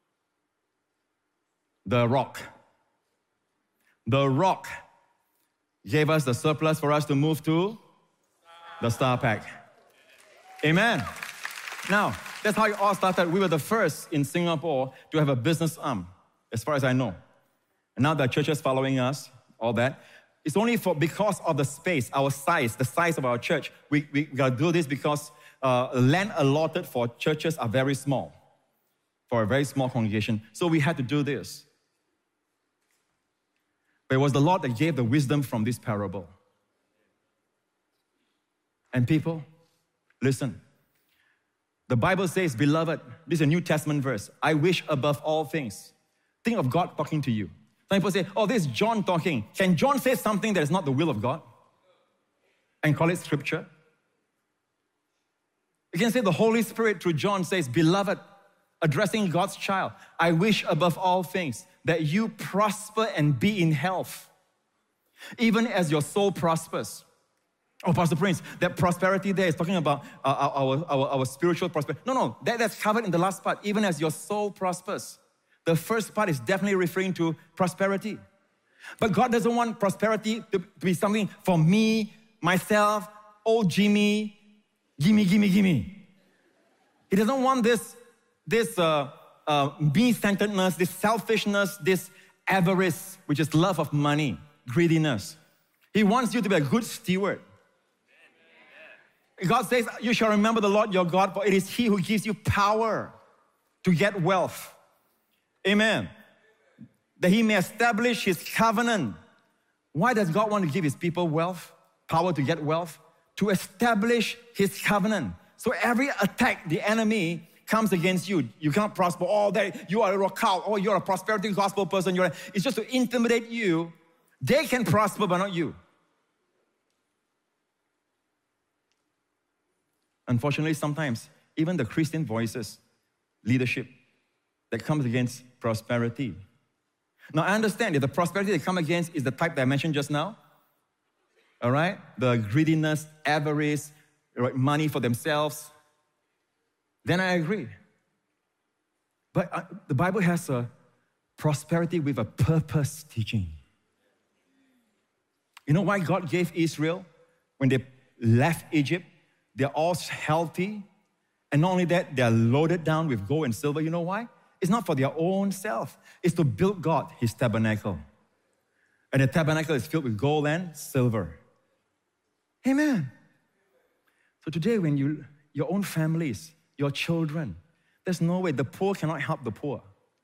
the Rock. The Rock gave us the surplus for us to move to the Star Pack. Amen. Now, that's how it all started. We were the first in Singapore to have a business arm, as far as I know. And now there are churches following us, all that. It's only for because of the space, our size, the size of our church. We, we got to do this because uh, land allotted for churches are very small, for a very small congregation. So we had to do this. But it was the Lord that gave the wisdom from this parable. And people, listen. The Bible says, beloved, this is a New Testament verse, I wish above all things. Think of God talking to you. Some people say, oh, this is John talking. Can John say something that is not the will of God and call it scripture? You can say the Holy Spirit through John says, beloved, addressing God's child, I wish above all things that you prosper and be in health, even as your soul prospers. Oh, Pastor Prince, that prosperity there is talking about uh, our, our, our spiritual prosperity. No, no, that, that's covered in the last part, even as your soul prospers. The first part is definitely referring to prosperity. But God doesn't want prosperity to be something for me, myself, old Jimmy, gimme, gimme, gimme. He doesn't want this, this uh, uh, me-centeredness, this selfishness, this avarice, which is love of money, greediness. He wants you to be a good steward. God says, you shall remember the Lord your God, for it is He who gives you power to get wealth. Amen. That He may establish His covenant. Why does God want to give His people wealth, power to get wealth? To establish His covenant. So every attack, the enemy comes against you. You cannot prosper. Oh, that you are a cult. Oh, you're a prosperity gospel person. You're a, it's just to intimidate you. They can prosper, but not you. Unfortunately, sometimes, even the Christian voices, leadership, that comes against prosperity. Now, I understand that the prosperity they come against is the type that I mentioned just now. All right? The greediness, avarice, right, money for themselves. Then I agree. But uh, the Bible has a prosperity with a purpose teaching. You know why God gave Israel, when they left Egypt, they're all healthy. And not only that, they're loaded down with gold and silver. You know why? It's not for their own self. It's to build God, His tabernacle. And the tabernacle is filled with gold and silver. Amen. So today, when you, your own families, your children, there's no way. The poor cannot help the poor.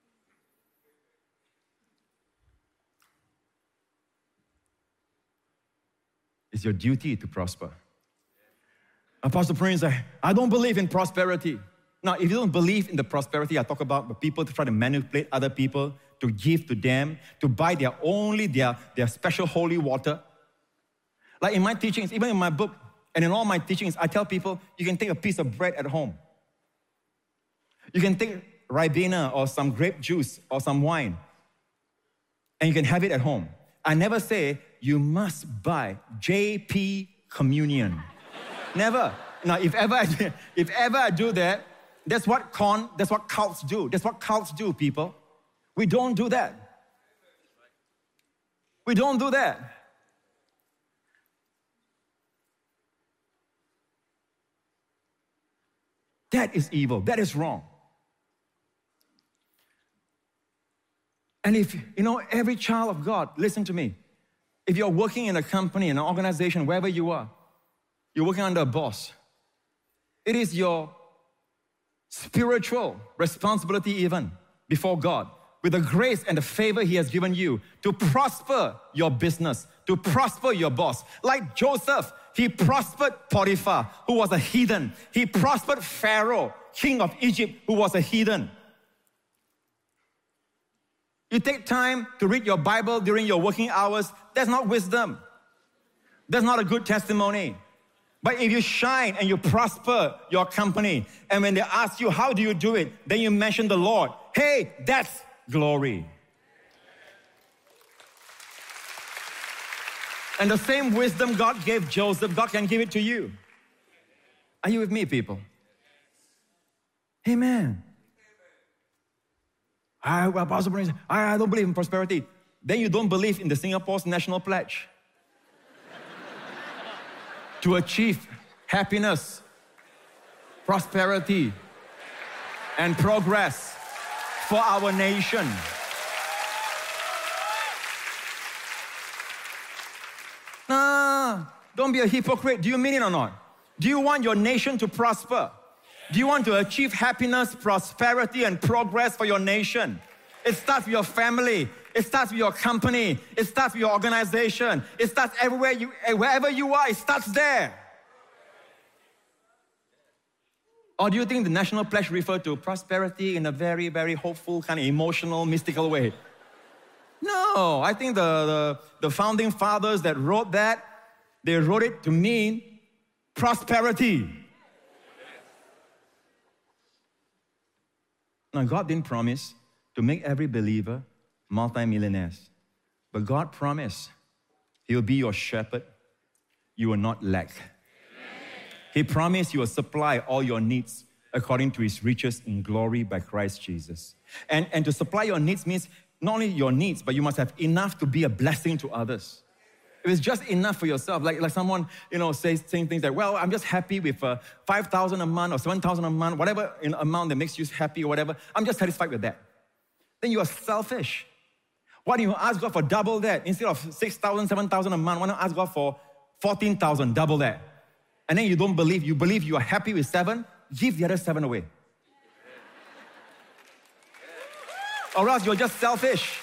It's your duty to prosper. Apostle Prince, I, I don't believe in prosperity. Now, if you don't believe in the prosperity, I talk about the people to try to manipulate other people, to give to them, to buy their only their, their special holy water. Like in my teachings, even in my book, and in all my teachings, I tell people, you can take a piece of bread at home. You can take Ribena or some grape juice or some wine, and you can have it at home. I never say, you must buy J P Communion. Never. Now, if ever, I do, if ever I do that, that's what con, that's what cults do. That's what cults do, people. We don't do that. We don't do that. That is evil. That is wrong. And if, you know, every child of God, listen to me. If you're working in a company, in an organization, wherever you are, you're working under a boss, it is your spiritual responsibility even before God with the grace and the favor He has given you to prosper your business, to prosper your boss. Like Joseph, he prospered Potiphar, who was a heathen. He prospered Pharaoh, king of Egypt, who was a heathen. You take time to read your Bible during your working hours, that's not wisdom. That's not a good testimony. But if you shine and you prosper your company, and when they ask you, how do you do it? Then you mention the Lord. Hey, that's glory. And the same wisdom God gave Joseph, God can give it to you. Are you with me, people? Amen. I, well, Pastor Prince, I, I don't believe in prosperity. Then you don't believe in the Singapore's national pledge. To achieve happiness, prosperity, and progress for our nation. Nah, don't be a hypocrite. Do you mean it or not? Do you want your nation to prosper? Do you want to achieve happiness, prosperity, and progress for your nation? It starts with your family. It starts with your company. It starts with your organization. It starts everywhere you, wherever you are, it starts there. Or do you think the national pledge refers to prosperity in a very, very hopeful, kind of emotional, mystical way? No, I think the, the, the founding fathers that wrote that, they wrote it to mean prosperity. Now, God didn't promise to make every believer multi-millionaires. But God promised He will be your shepherd. You will not lack. Amen. He promised He will supply all your needs according to His riches in glory by Christ Jesus. And, and to supply your needs means not only your needs, but you must have enough to be a blessing to others. If it's just enough for yourself, like, like someone, you know, says saying things like, well, I'm just happy with uh, five thousand a month or seven thousand a month, whatever in amount that makes you happy or whatever, I'm just satisfied with that. Then you are selfish. Why don't you ask God for double that? Instead of six thousand, seven thousand a month, why don't you ask God for fourteen thousand, double that? And then you don't believe, you believe you are happy with seven, give the other seven away. Or else you're just selfish.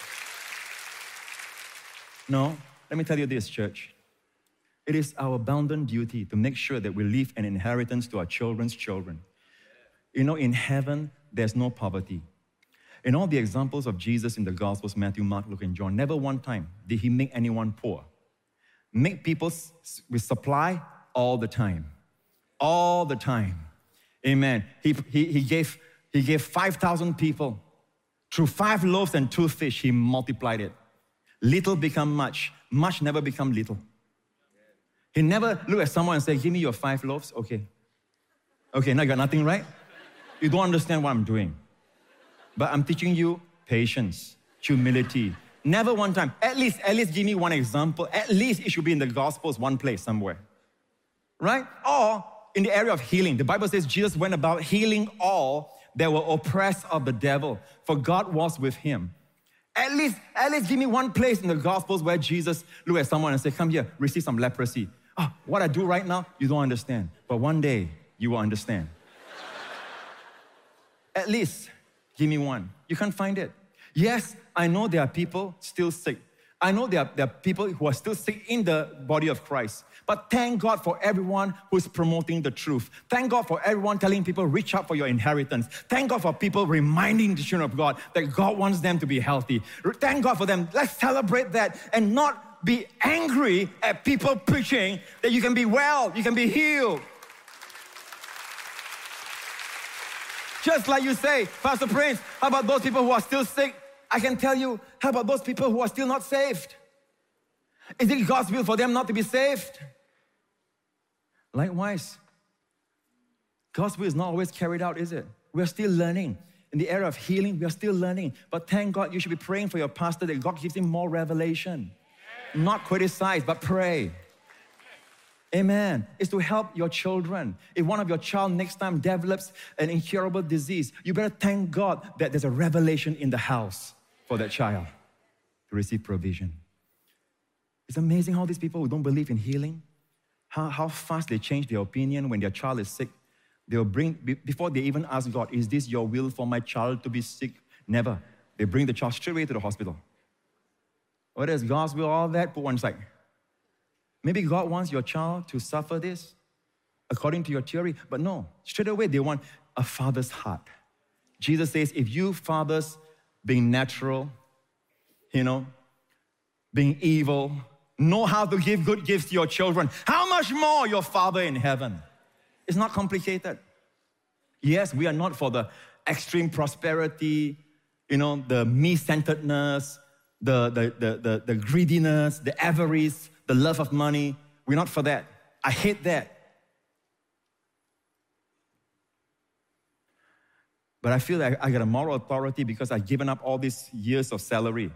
No, let me tell you this, church. It is our bounden duty to make sure that we leave an inheritance to our children's children. You know, in heaven, there's no poverty. In all the examples of Jesus in the Gospels, Matthew, Mark, Luke, and John, never one time did He make anyone poor. Make people with supply all the time. All the time. Amen. He, he, he gave, he gave five thousand people. Through five loaves and two fish, He multiplied it. Little become much. Much never become little. He never looked at someone and said, give me your five loaves. Okay. Okay, now you got nothing, right? You don't understand what I'm doing. But I'm teaching you patience, humility. Never one time. At least, at least give me one example. At least it should be in the Gospels, one place somewhere. Right? Or in the area of healing. The Bible says Jesus went about healing all that were oppressed of the devil, for God was with Him. At least, at least give me one place in the Gospels where Jesus looked at someone and said, come here, receive some leprosy. Oh, what I do right now, you don't understand. But one day, you will understand. At least, give me one. You can't find it. Yes, I know there are people still sick. I know there are, there are people who are still sick in the body of Christ. But thank God for everyone who is promoting the truth. Thank God for everyone telling people, reach out for your inheritance. Thank God for people reminding the children of God that God wants them to be healthy. Thank God for them. Let's celebrate that and not be angry at people preaching that you can be well, you can be healed. Just like you say, Pastor Prince, how about those people who are still sick? I can tell you, how about those people who are still not saved? Is it God's will for them not to be saved? Likewise, God's will is not always carried out, is it? We're still learning. In the area of healing, we are still learning. But thank God, you should be praying for your pastor that God gives him more revelation. Not criticize, but pray. Amen. It's to help your children. If one of your child next time develops an incurable disease, you better thank God that there's a revelation in the house for that child to receive provision. It's amazing how these people who don't believe in healing, how, how fast they change their opinion when their child is sick. They'll bring, before they even ask God, is this your will for my child to be sick? Never. They bring the child straight away to the hospital. What is God's will, all that, put one side. Maybe God wants your child to suffer this according to your theory, but no, straight away they want a father's heart. Jesus says, if you fathers, being natural, you know, being evil, know how to give good gifts to your children, how much more your Father in heaven? It's not complicated. Yes, we are not for the extreme prosperity, you know, the me-centeredness, the, the, the, the, the greediness, the avarice, the love of money. We're not for that. I hate that. But I feel like I got a moral authority because I've given up all these years of salary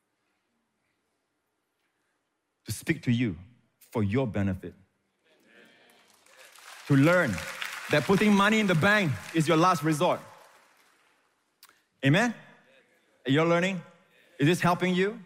to speak to you for your benefit. To learn that putting money in the bank is your last resort. Amen? Are you learning? Is this helping you?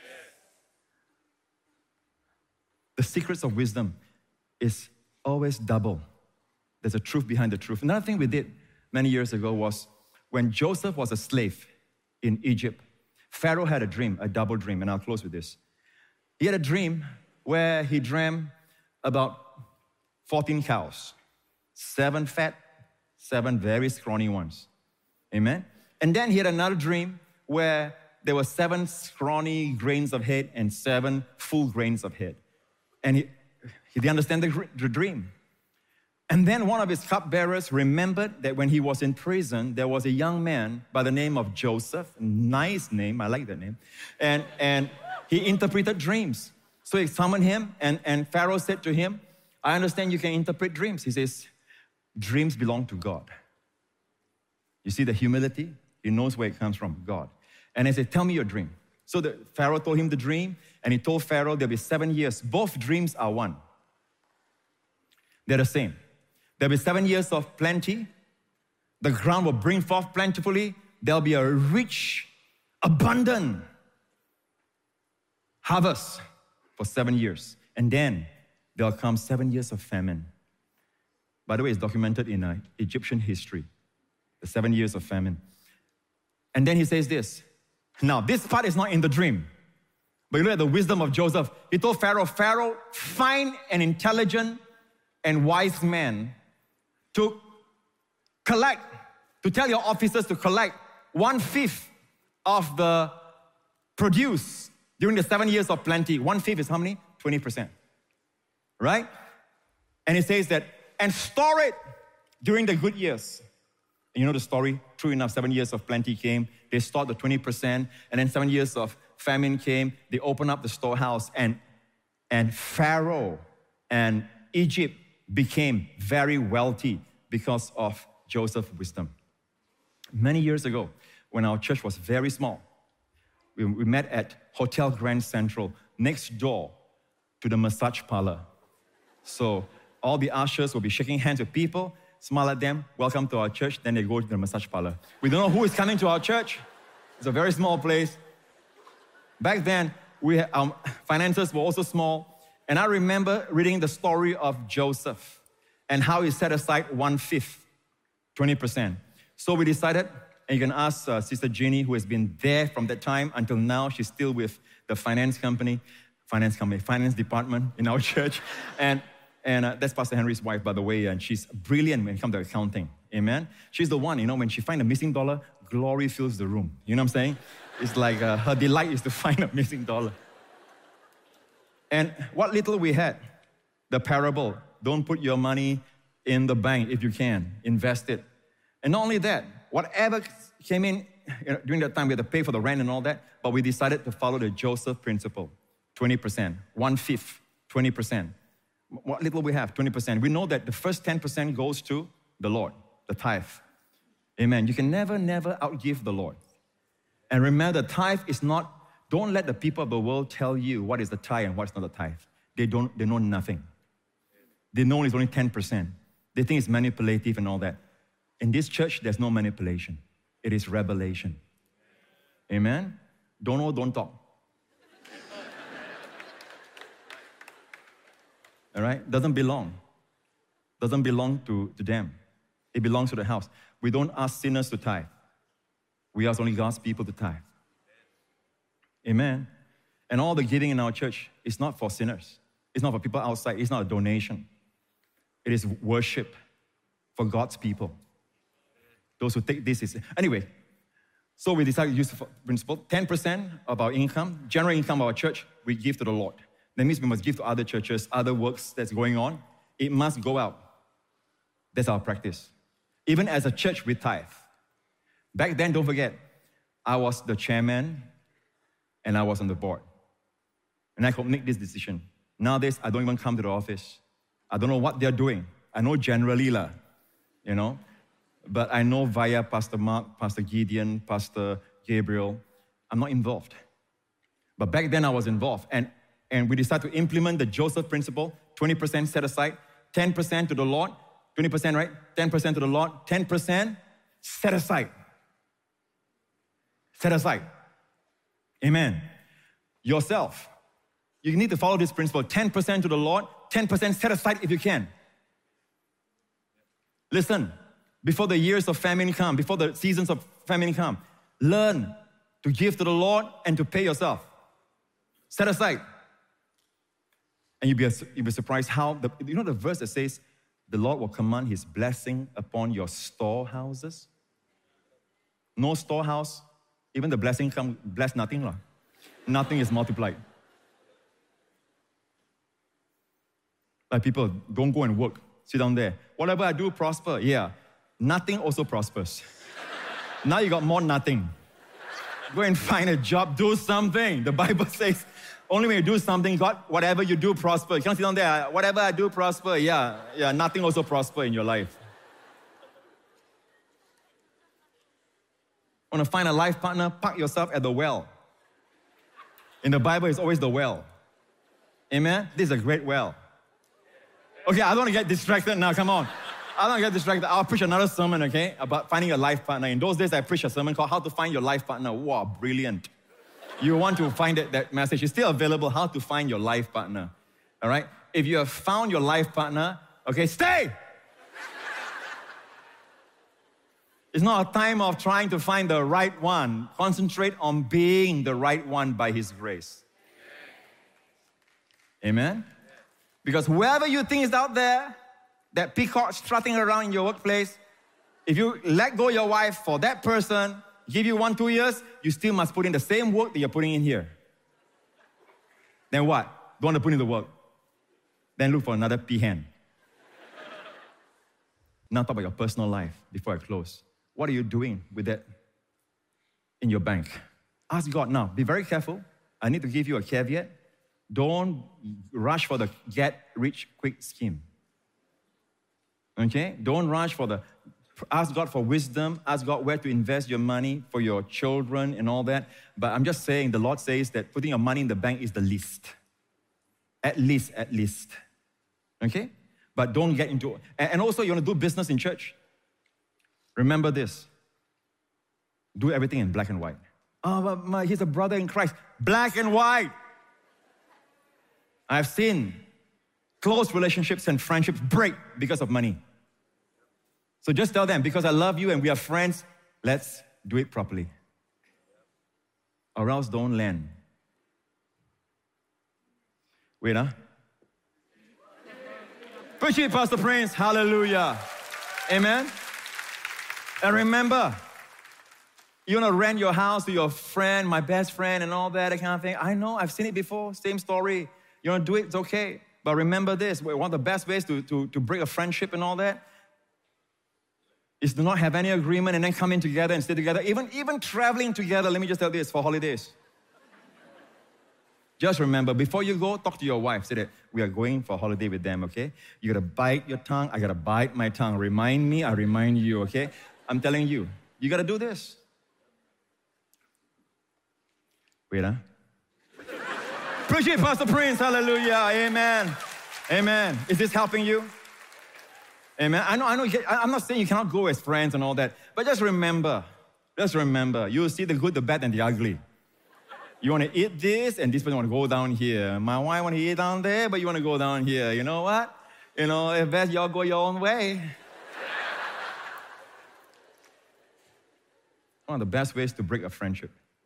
The secrets of wisdom is always double. There's a truth behind the truth. Another thing we did many years ago was when Joseph was a slave in Egypt, Pharaoh had a dream, a double dream, and I'll close with this. He had a dream where he dreamt about fourteen cows, seven fat, seven very scrawny ones. Amen? And then he had another dream where there were seven scrawny grains of head and seven full grains of head. And he, he didn't understand the, the dream. And then one of his cupbearers remembered that when he was in prison, there was a young man by the name of Joseph. Nice name, I like that name. And, and he interpreted dreams. So he summoned him, and, and Pharaoh said to him, I understand you can interpret dreams. He says, dreams belong to God. You see the humility? He knows where it comes from, God. And he said, tell me your dream. So the Pharaoh told him the dream, and he told Pharaoh there'll be seven years. Both dreams are one. They're the same. There'll be seven years of plenty. The ground will bring forth plentifully. There'll be a rich, abundant harvest for seven years. And then there'll come seven years of famine. By the way, it's documented in uh, Egyptian history, the seven years of famine. And then he says this. Now, this part is not in the dream. But you look at the wisdom of Joseph. He told Pharaoh, Pharaoh, find an intelligent and wise man to collect, to tell your officers to collect one-fifth of the produce during the seven years of plenty. One-fifth is how many? twenty percent. Right? And he says that, and store it during the good years. And you know the story? True enough, seven years of plenty came. They stored the twenty percent. And then seven years of famine came. They opened up the storehouse. And, and Pharaoh and Egypt became very wealthy because of Joseph's wisdom. Many years ago, when our church was very small, we, we met at Hotel Grand Central, next door to the massage parlor. So all the ushers will be shaking hands with people, smile at them, welcome to our church, then they go to the massage parlor. We don't know who is coming to our church. It's a very small place. Back then, we had, our finances were also small. And I remember reading the story of Joseph and how he set aside one-fifth, twenty percent. So we decided, and you can ask uh, Sister Jeannie, who has been there from that time until now. She's still with the finance company, finance company, finance department in our church. And, and uh, that's Pastor Henry's wife, by the way, and she's brilliant when it comes to accounting. Amen? She's the one, you know, when she finds a missing dollar, glory fills the room. You know what I'm saying? It's like uh, her delight is to find a missing dollar. And what little we had, the parable, don't put your money in the bank if you can, invest it. And not only that, whatever came in, you know, during that time, we had to pay for the rent and all that, but we decided to follow the Joseph principle, twenty percent, one-fifth, twenty percent. What little we have, twenty percent. We know that the first ten percent goes to the Lord, the tithe. Amen. You can never, never outgive the Lord. And remember, the tithe is not, don't let the people of the world tell you what is the tithe and what's not the tithe. They don't, they know nothing. They know it's only ten percent. They think it's manipulative and all that. In this church, there's no manipulation. It is revelation. Amen? Don't know, don't talk. All right? Doesn't belong. Doesn't belong to, to them. It belongs to the house. We don't ask sinners to tithe. We ask only God's people to tithe. Amen. And all the giving in our church is not for sinners. It's not for people outside. It's not a donation. It is worship for God's people. Those who take this is... Anyway, so we decided to use the principle. ten percent of our income, general income of our church, we give to the Lord. That means we must give to other churches, other works that's going on. It must go out. That's our practice. Even as a church, we tithe. Back then, don't forget, I was the chairman and I was on the board. And I could make this decision. Nowadays, I don't even come to the office. I don't know what they're doing. I know generally, lah, you know. But I know via Pastor Mark, Pastor Gideon, Pastor Gabriel, I'm not involved. But back then, I was involved. And, and we decided to implement the Joseph principle, twenty percent set aside, ten percent to the Lord, twenty percent, right? ten percent to the Lord, ten percent set aside. Set aside. Amen. Yourself. You need to follow this principle. ten percent to the Lord, ten percent set aside if you can. Listen, before the years of famine come, before the seasons of famine come, learn to give to the Lord and to pay yourself. Set aside. And you'll be, you'll be surprised how, the, you know the verse that says, the Lord will command His blessing upon your storehouses? No storehouse, even the blessing come, bless nothing. lah. Nothing is multiplied. Like people, don't go and work. Sit down there. Whatever I do, prosper. Yeah. Nothing also prospers. Now you got more nothing. Go and find a job. Do something. The Bible says, only when you do something, God, whatever you do, prosper. You can't sit down there. Whatever I do, prosper. Yeah. Yeah. Nothing also prosper in your life. Want to find a life partner? Park yourself at the well. In the Bible, it's always the well. Amen? This is a great well. Okay, I don't want to get distracted now, come on. I don't want to get distracted. I'll preach another sermon, okay, about finding a life partner. In those days, I preached a sermon called How to Find Your Life Partner. Wow, brilliant. You want to find that, that message. It's still available, How to Find Your Life Partner. All right? If you have found your life partner, okay, stay. It's not a time of trying to find the right one. Concentrate on being the right one by His grace. Amen? Because whoever you think is out there, that peacock strutting around in your workplace, if you let go your wife for that person, give you one, two years, you still must put in the same work that you're putting in here. Then what? Don't want to put in the work. Then look for another peahen. Now talk about your personal life before I close. What are you doing with that in your bank? Ask God now. Be very careful. I need to give you a caveat. Don't rush for the get-rich-quick scheme. Okay? Don't rush for the... Ask God for wisdom. Ask God where to invest your money for your children and all that. But I'm just saying, the Lord says that putting your money in the bank is the least. At least, at least. Okay? But don't get into... And also, you want to do business in church. Remember this. Do everything in black and white. Oh, but my, he's a brother in Christ. Black and white. I've seen close relationships and friendships break because of money. So just tell them, because I love you and we are friends, let's do it properly. Or else don't land. Wait, huh? Appreciate Pastor Prince. Hallelujah. Amen. And remember, you want to rent your house to your friend, my best friend, and all that, that kind of thing. I know, I've seen it before, same story. You want to do it, it's okay. But remember this, one of the best ways to, to, to break a friendship and all that is to not have any agreement and then come in together and stay together. Even, even traveling together, let me just tell you this, for holidays. Just remember, before you go, talk to your wife. Say that we are going for a holiday with them, okay? You got to bite your tongue, I got to bite my tongue. Remind me, I remind you, okay? I'm telling you, you got to do this. Wait, huh? Appreciate Pastor Prince. Hallelujah. Amen. Amen. Is this helping you? Amen. I know, I know. I'm not saying you cannot go as friends and all that, but just remember, just remember, you will see the good, the bad, and the ugly. You want to eat this, and this person want to go down here. My wife want to eat down there, but you want to go down here. You know what? You know, it's best y'all go your own way. one of the best ways to break a friendship.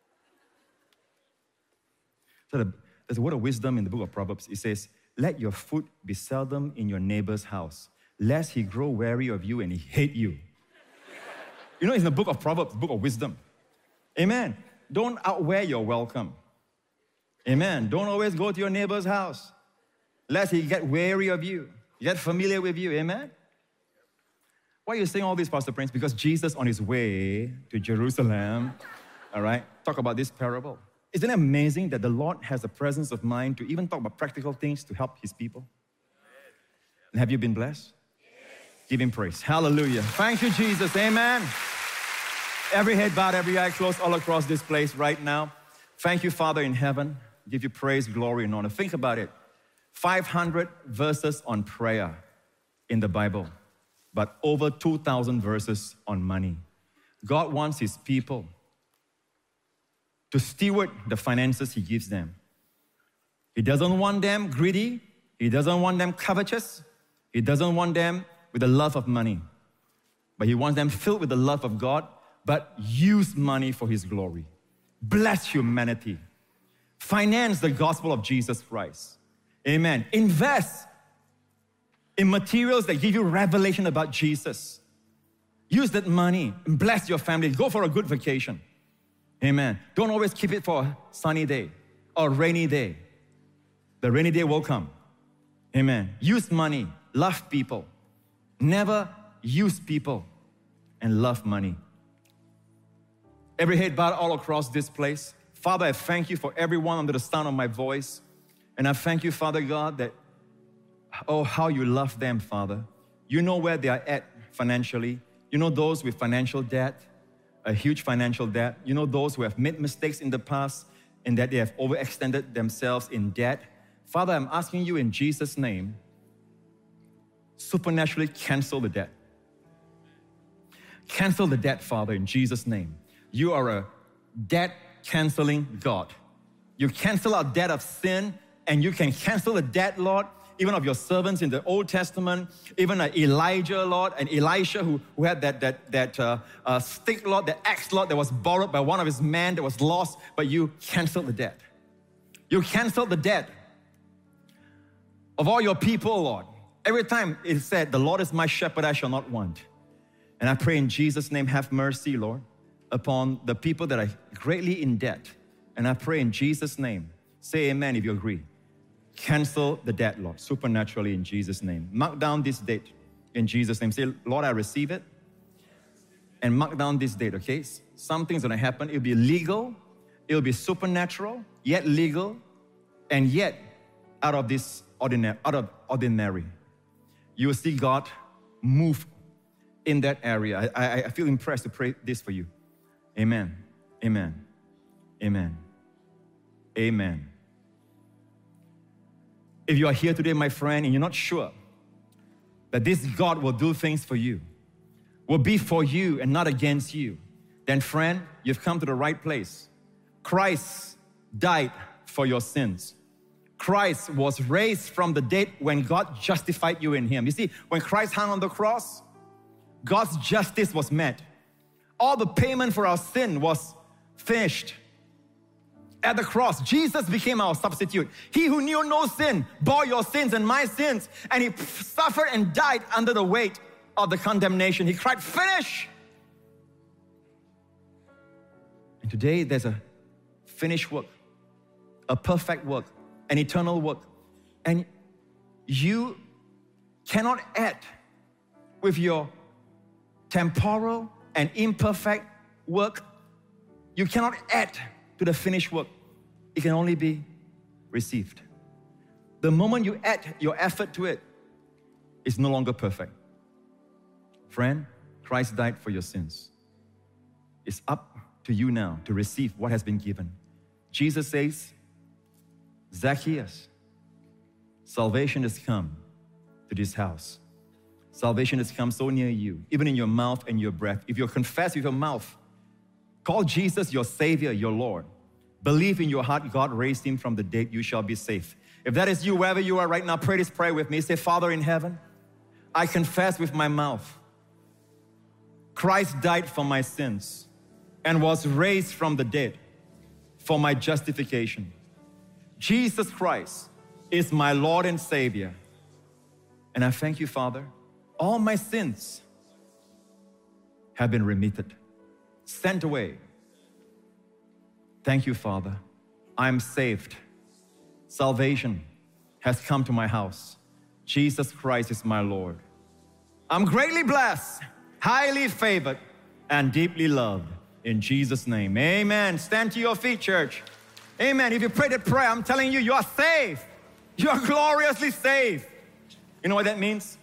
So the, there's a word of wisdom in the book of Proverbs. It says, let your foot be seldom in your neighbor's house, lest he grow weary of you and he hate you. You know, it's in the book of Proverbs, the book of wisdom. Amen. Don't outwear your welcome. Amen. Don't always go to your neighbor's house, lest he get weary of you, get familiar with you. Amen. Why are you saying all this, Pastor Prince? Because Jesus on his way to Jerusalem, all right, talk about this parable. Isn't it amazing that the Lord has the presence of mind to even talk about practical things to help his people? And have you been blessed? Give him praise. Hallelujah. Thank you, Jesus. Amen. Every head bowed, every eye closed all across this place right now. Thank you, Father in heaven. Give you praise, glory, and honor. Think about it. five hundred verses on prayer in the Bible, but over two thousand verses on money. God wants his people to steward the finances he gives them. He doesn't want them greedy. He doesn't want them covetous. He doesn't want them with the love of money. But he wants them filled with the love of God, but use money for his glory. Bless humanity. Finance the gospel of Jesus Christ. Amen. Invest in materials that give you revelation about Jesus. Use that money and bless your family. Go for a good vacation. Amen. Don't always keep it for a sunny day or rainy day. The rainy day will come. Amen. Use money. Love people. Never use people and love money. Every head bowed all across this place. Father, I thank you for everyone under the sound of my voice. And I thank you, Father God, that, oh, how you love them, Father. You know where they are at financially. You know those with financial debt, a huge financial debt. You know those who have made mistakes in the past and that they have overextended themselves in debt. Father, I'm asking you in Jesus' name, supernaturally cancel the debt. Cancel the debt, Father, in Jesus' name. You are a debt-canceling God. You cancel our debt of sin, and you can cancel the debt, Lord, even of your servants in the Old Testament, even uh, Elijah, Lord, and Elisha, who, who had that, that, that uh, uh, stick, Lord, the axe, Lord, that was borrowed by one of his men that was lost, but you canceled the debt. You canceled the debt of all your people, Lord. Every time it said, the Lord is my shepherd, I shall not want. And I pray in Jesus' name, have mercy, Lord, upon the people that are greatly in debt. And I pray in Jesus' name, say amen if you agree. Cancel the debt, Lord, supernaturally in Jesus' name. Mark down this date in Jesus' name. Say, Lord, I receive it. And mark down this date, okay? Something's gonna happen. It'll be legal, it'll be supernatural, yet legal, and yet out of this ordinary, out of ordinary. You will see God move in that area. I, I, I feel impressed to pray this for you. Amen. Amen. Amen. Amen. If you are here today, my friend, and you're not sure that this God will do things for you, will be for you and not against you, then friend, you've come to the right place. Christ died for your sins. Christ was raised from the dead when God justified you in him. You see, when Christ hung on the cross, God's justice was met. All the payment for our sin was finished. At the cross, Jesus became our substitute. He who knew no sin bore your sins and my sins, and he suffered and died under the weight of the condemnation. He cried, finish! And today there's a finished work, a perfect work, an eternal work. And you cannot add with your temporal and imperfect work. You cannot add to the finished work. It can only be received. The moment you add your effort to it, it's no longer perfect. Friend, Christ died for your sins. It's up to you now to receive what has been given. Jesus says, Zacchaeus, salvation has come to this house. Salvation has come so near you, even in your mouth and your breath. If you confess with your mouth, call Jesus your Savior, your Lord. Believe in your heart God raised him from the dead, you shall be saved. If that is you, wherever you are right now, pray this prayer with me. Say, Father in heaven, I confess with my mouth, Christ died for my sins and was raised from the dead for my justification. Jesus Christ is my Lord and Savior. And I thank you, Father, all my sins have been remitted, sent away. Thank you, Father. I'm saved. Salvation has come to my house. Jesus Christ is my Lord. I'm greatly blessed, highly favored, and deeply loved. In Jesus' name, amen. Stand to your feet, church. Amen. If you prayed that prayer, I'm telling you, you are saved. You are gloriously saved. You know what that means?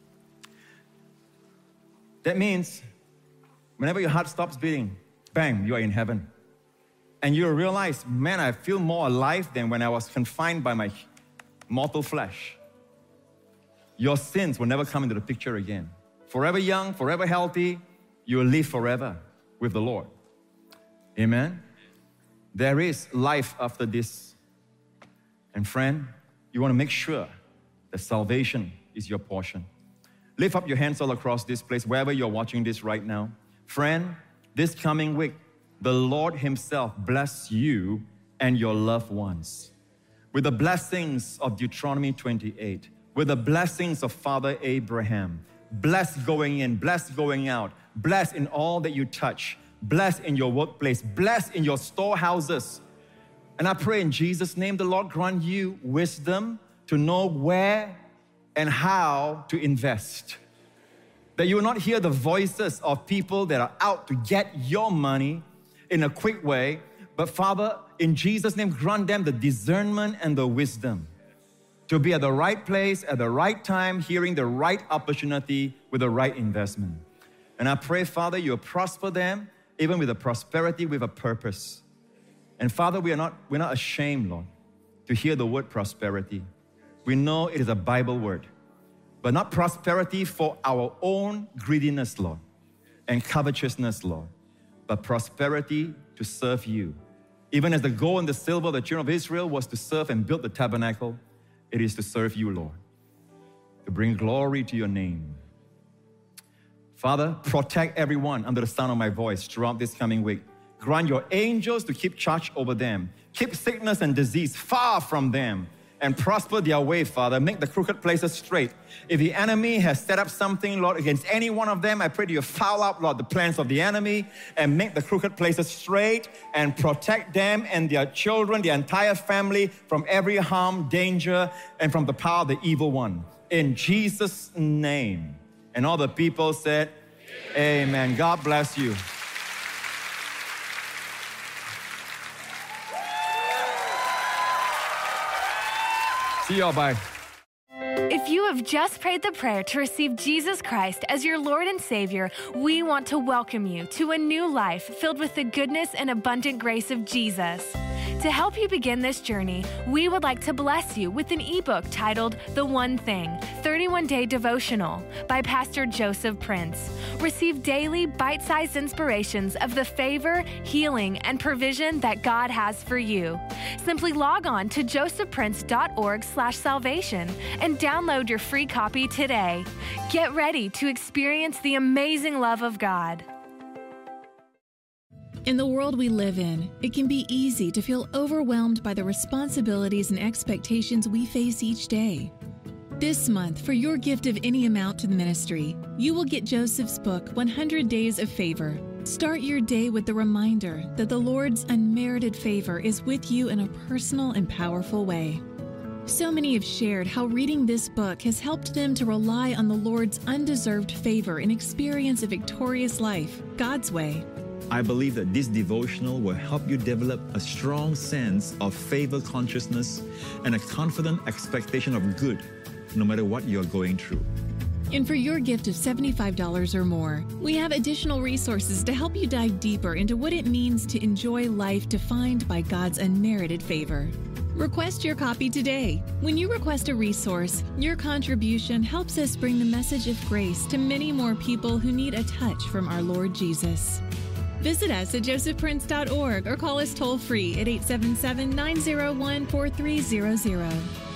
That means whenever your heart stops beating, bang, you are in heaven. And you realize, man, I feel more alive than when I was confined by my mortal flesh. Your sins will never come into the picture again. Forever young, forever healthy, you will live forever with the Lord. Amen? There is life after this. And friend, you want to make sure that salvation is your portion. Lift up your hands all across this place, wherever you're watching this right now. Friend, this coming week, the Lord Himself bless you and your loved ones with the blessings of Deuteronomy twenty-eight, with the blessings of Father Abraham. Blessed going in, blessed going out, blessed in all that you touch, blessed in your workplace, blessed in your storehouses. And I pray in Jesus' name, the Lord grant you wisdom to know where and how to invest. That you will not hear the voices of people that are out to get your money in a quick way, but Father, in Jesus' name, grant them the discernment and the wisdom to be at the right place, at the right time, hearing the right opportunity with the right investment. And I pray, Father, you'll prosper them, even with a prosperity with a purpose. And Father, we are not, we're not ashamed, Lord, to hear the word prosperity. We know it is a Bible word, but not prosperity for our own greediness, Lord, and covetousness, Lord, but prosperity to serve you. Even as the gold and the silver of the children of Israel was to serve and build the tabernacle, it is to serve you, Lord, to bring glory to your name. Father, protect everyone under the sound of my voice throughout this coming week. Grant your angels to keep charge over them. Keep sickness and disease far from them and prosper their way, Father. Make the crooked places straight. If the enemy has set up something, Lord, against any one of them, I pray that you foul out, Lord, the plans of the enemy and make the crooked places straight and protect them and their children, their entire family from every harm, danger, and from the power of the evil one. In Jesus' name. And all the people said, amen. Amen. God bless you. See y'all, bye. If you have just prayed the prayer to receive Jesus Christ as your Lord and Savior, we want to welcome you to a new life filled with the goodness and abundant grace of Jesus. To help you begin this journey, we would like to bless you with an ebook titled The One Thing, thirty-one day Devotional by Pastor Joseph Prince. Receive daily bite-sized inspirations of the favor, healing, and provision that God has for you. Simply log on to josephprince.org slash salvation and download your free copy today. Get ready to experience the amazing love of God. In the world we live in, it can be easy to feel overwhelmed by the responsibilities and expectations we face each day. This month, for your gift of any amount to the ministry, you will get Joseph's book, one hundred days of Favor. Start your day with the reminder that the Lord's unmerited favor is with you in a personal and powerful way. So many have shared how reading this book has helped them to rely on the Lord's undeserved favor and experience a victorious life, God's way. I believe that this devotional will help you develop a strong sense of favor consciousness and a confident expectation of good, no matter what you're going through. And for your gift of seventy-five dollars or more, we have additional resources to help you dive deeper into what it means to enjoy life defined by God's unmerited favor. Request your copy today. When you request a resource, your contribution helps us bring the message of grace to many more people who need a touch from our Lord Jesus. Visit us at joseph prince dot org or call us toll-free at eight seven seven, nine zero one, four three zero zero.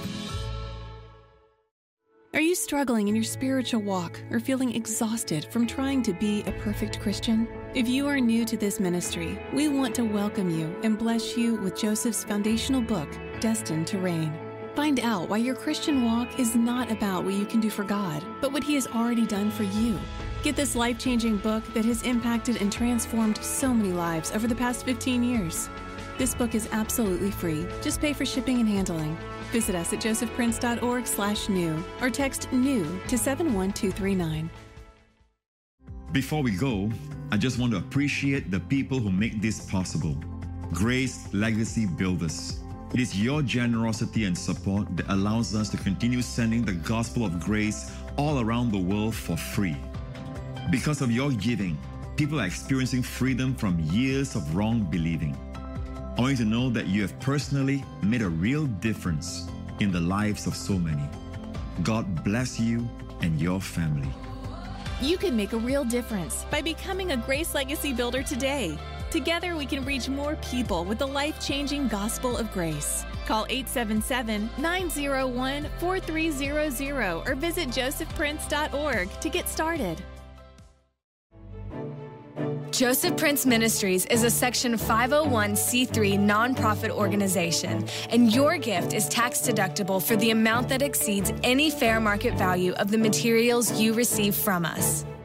Are you struggling in your spiritual walk or feeling exhausted from trying to be a perfect Christian? If you are new to this ministry, we want to welcome you and bless you with Joseph's foundational book, Destined to Reign. Find out why your Christian walk is not about what you can do for God, but what He has already done for you. Get this life-changing book that has impacted and transformed so many lives over the past fifteen years. This book is absolutely free. Just pay for shipping and handling. Visit us at josephprince.org slash new or text NEW to seven one two three nine. Before we go, I just want to appreciate the people who make this possible. Grace Legacy Builders. It is your generosity and support that allows us to continue sending the gospel of grace all around the world for free. Because of your giving, people are experiencing freedom from years of wrong believing. I want you to know that you have personally made a real difference in the lives of so many. God bless you and your family. You can make a real difference by becoming a Grace Legacy Builder today. Together, we can reach more people with the life-changing gospel of grace. Call eight seven seven, nine zero one, four three zero zero or visit joseph prince dot org to get started. Joseph Prince Ministries is a Section five oh one c three nonprofit organization, and your gift is tax deductible for the amount that exceeds any fair market value of the materials you receive from us.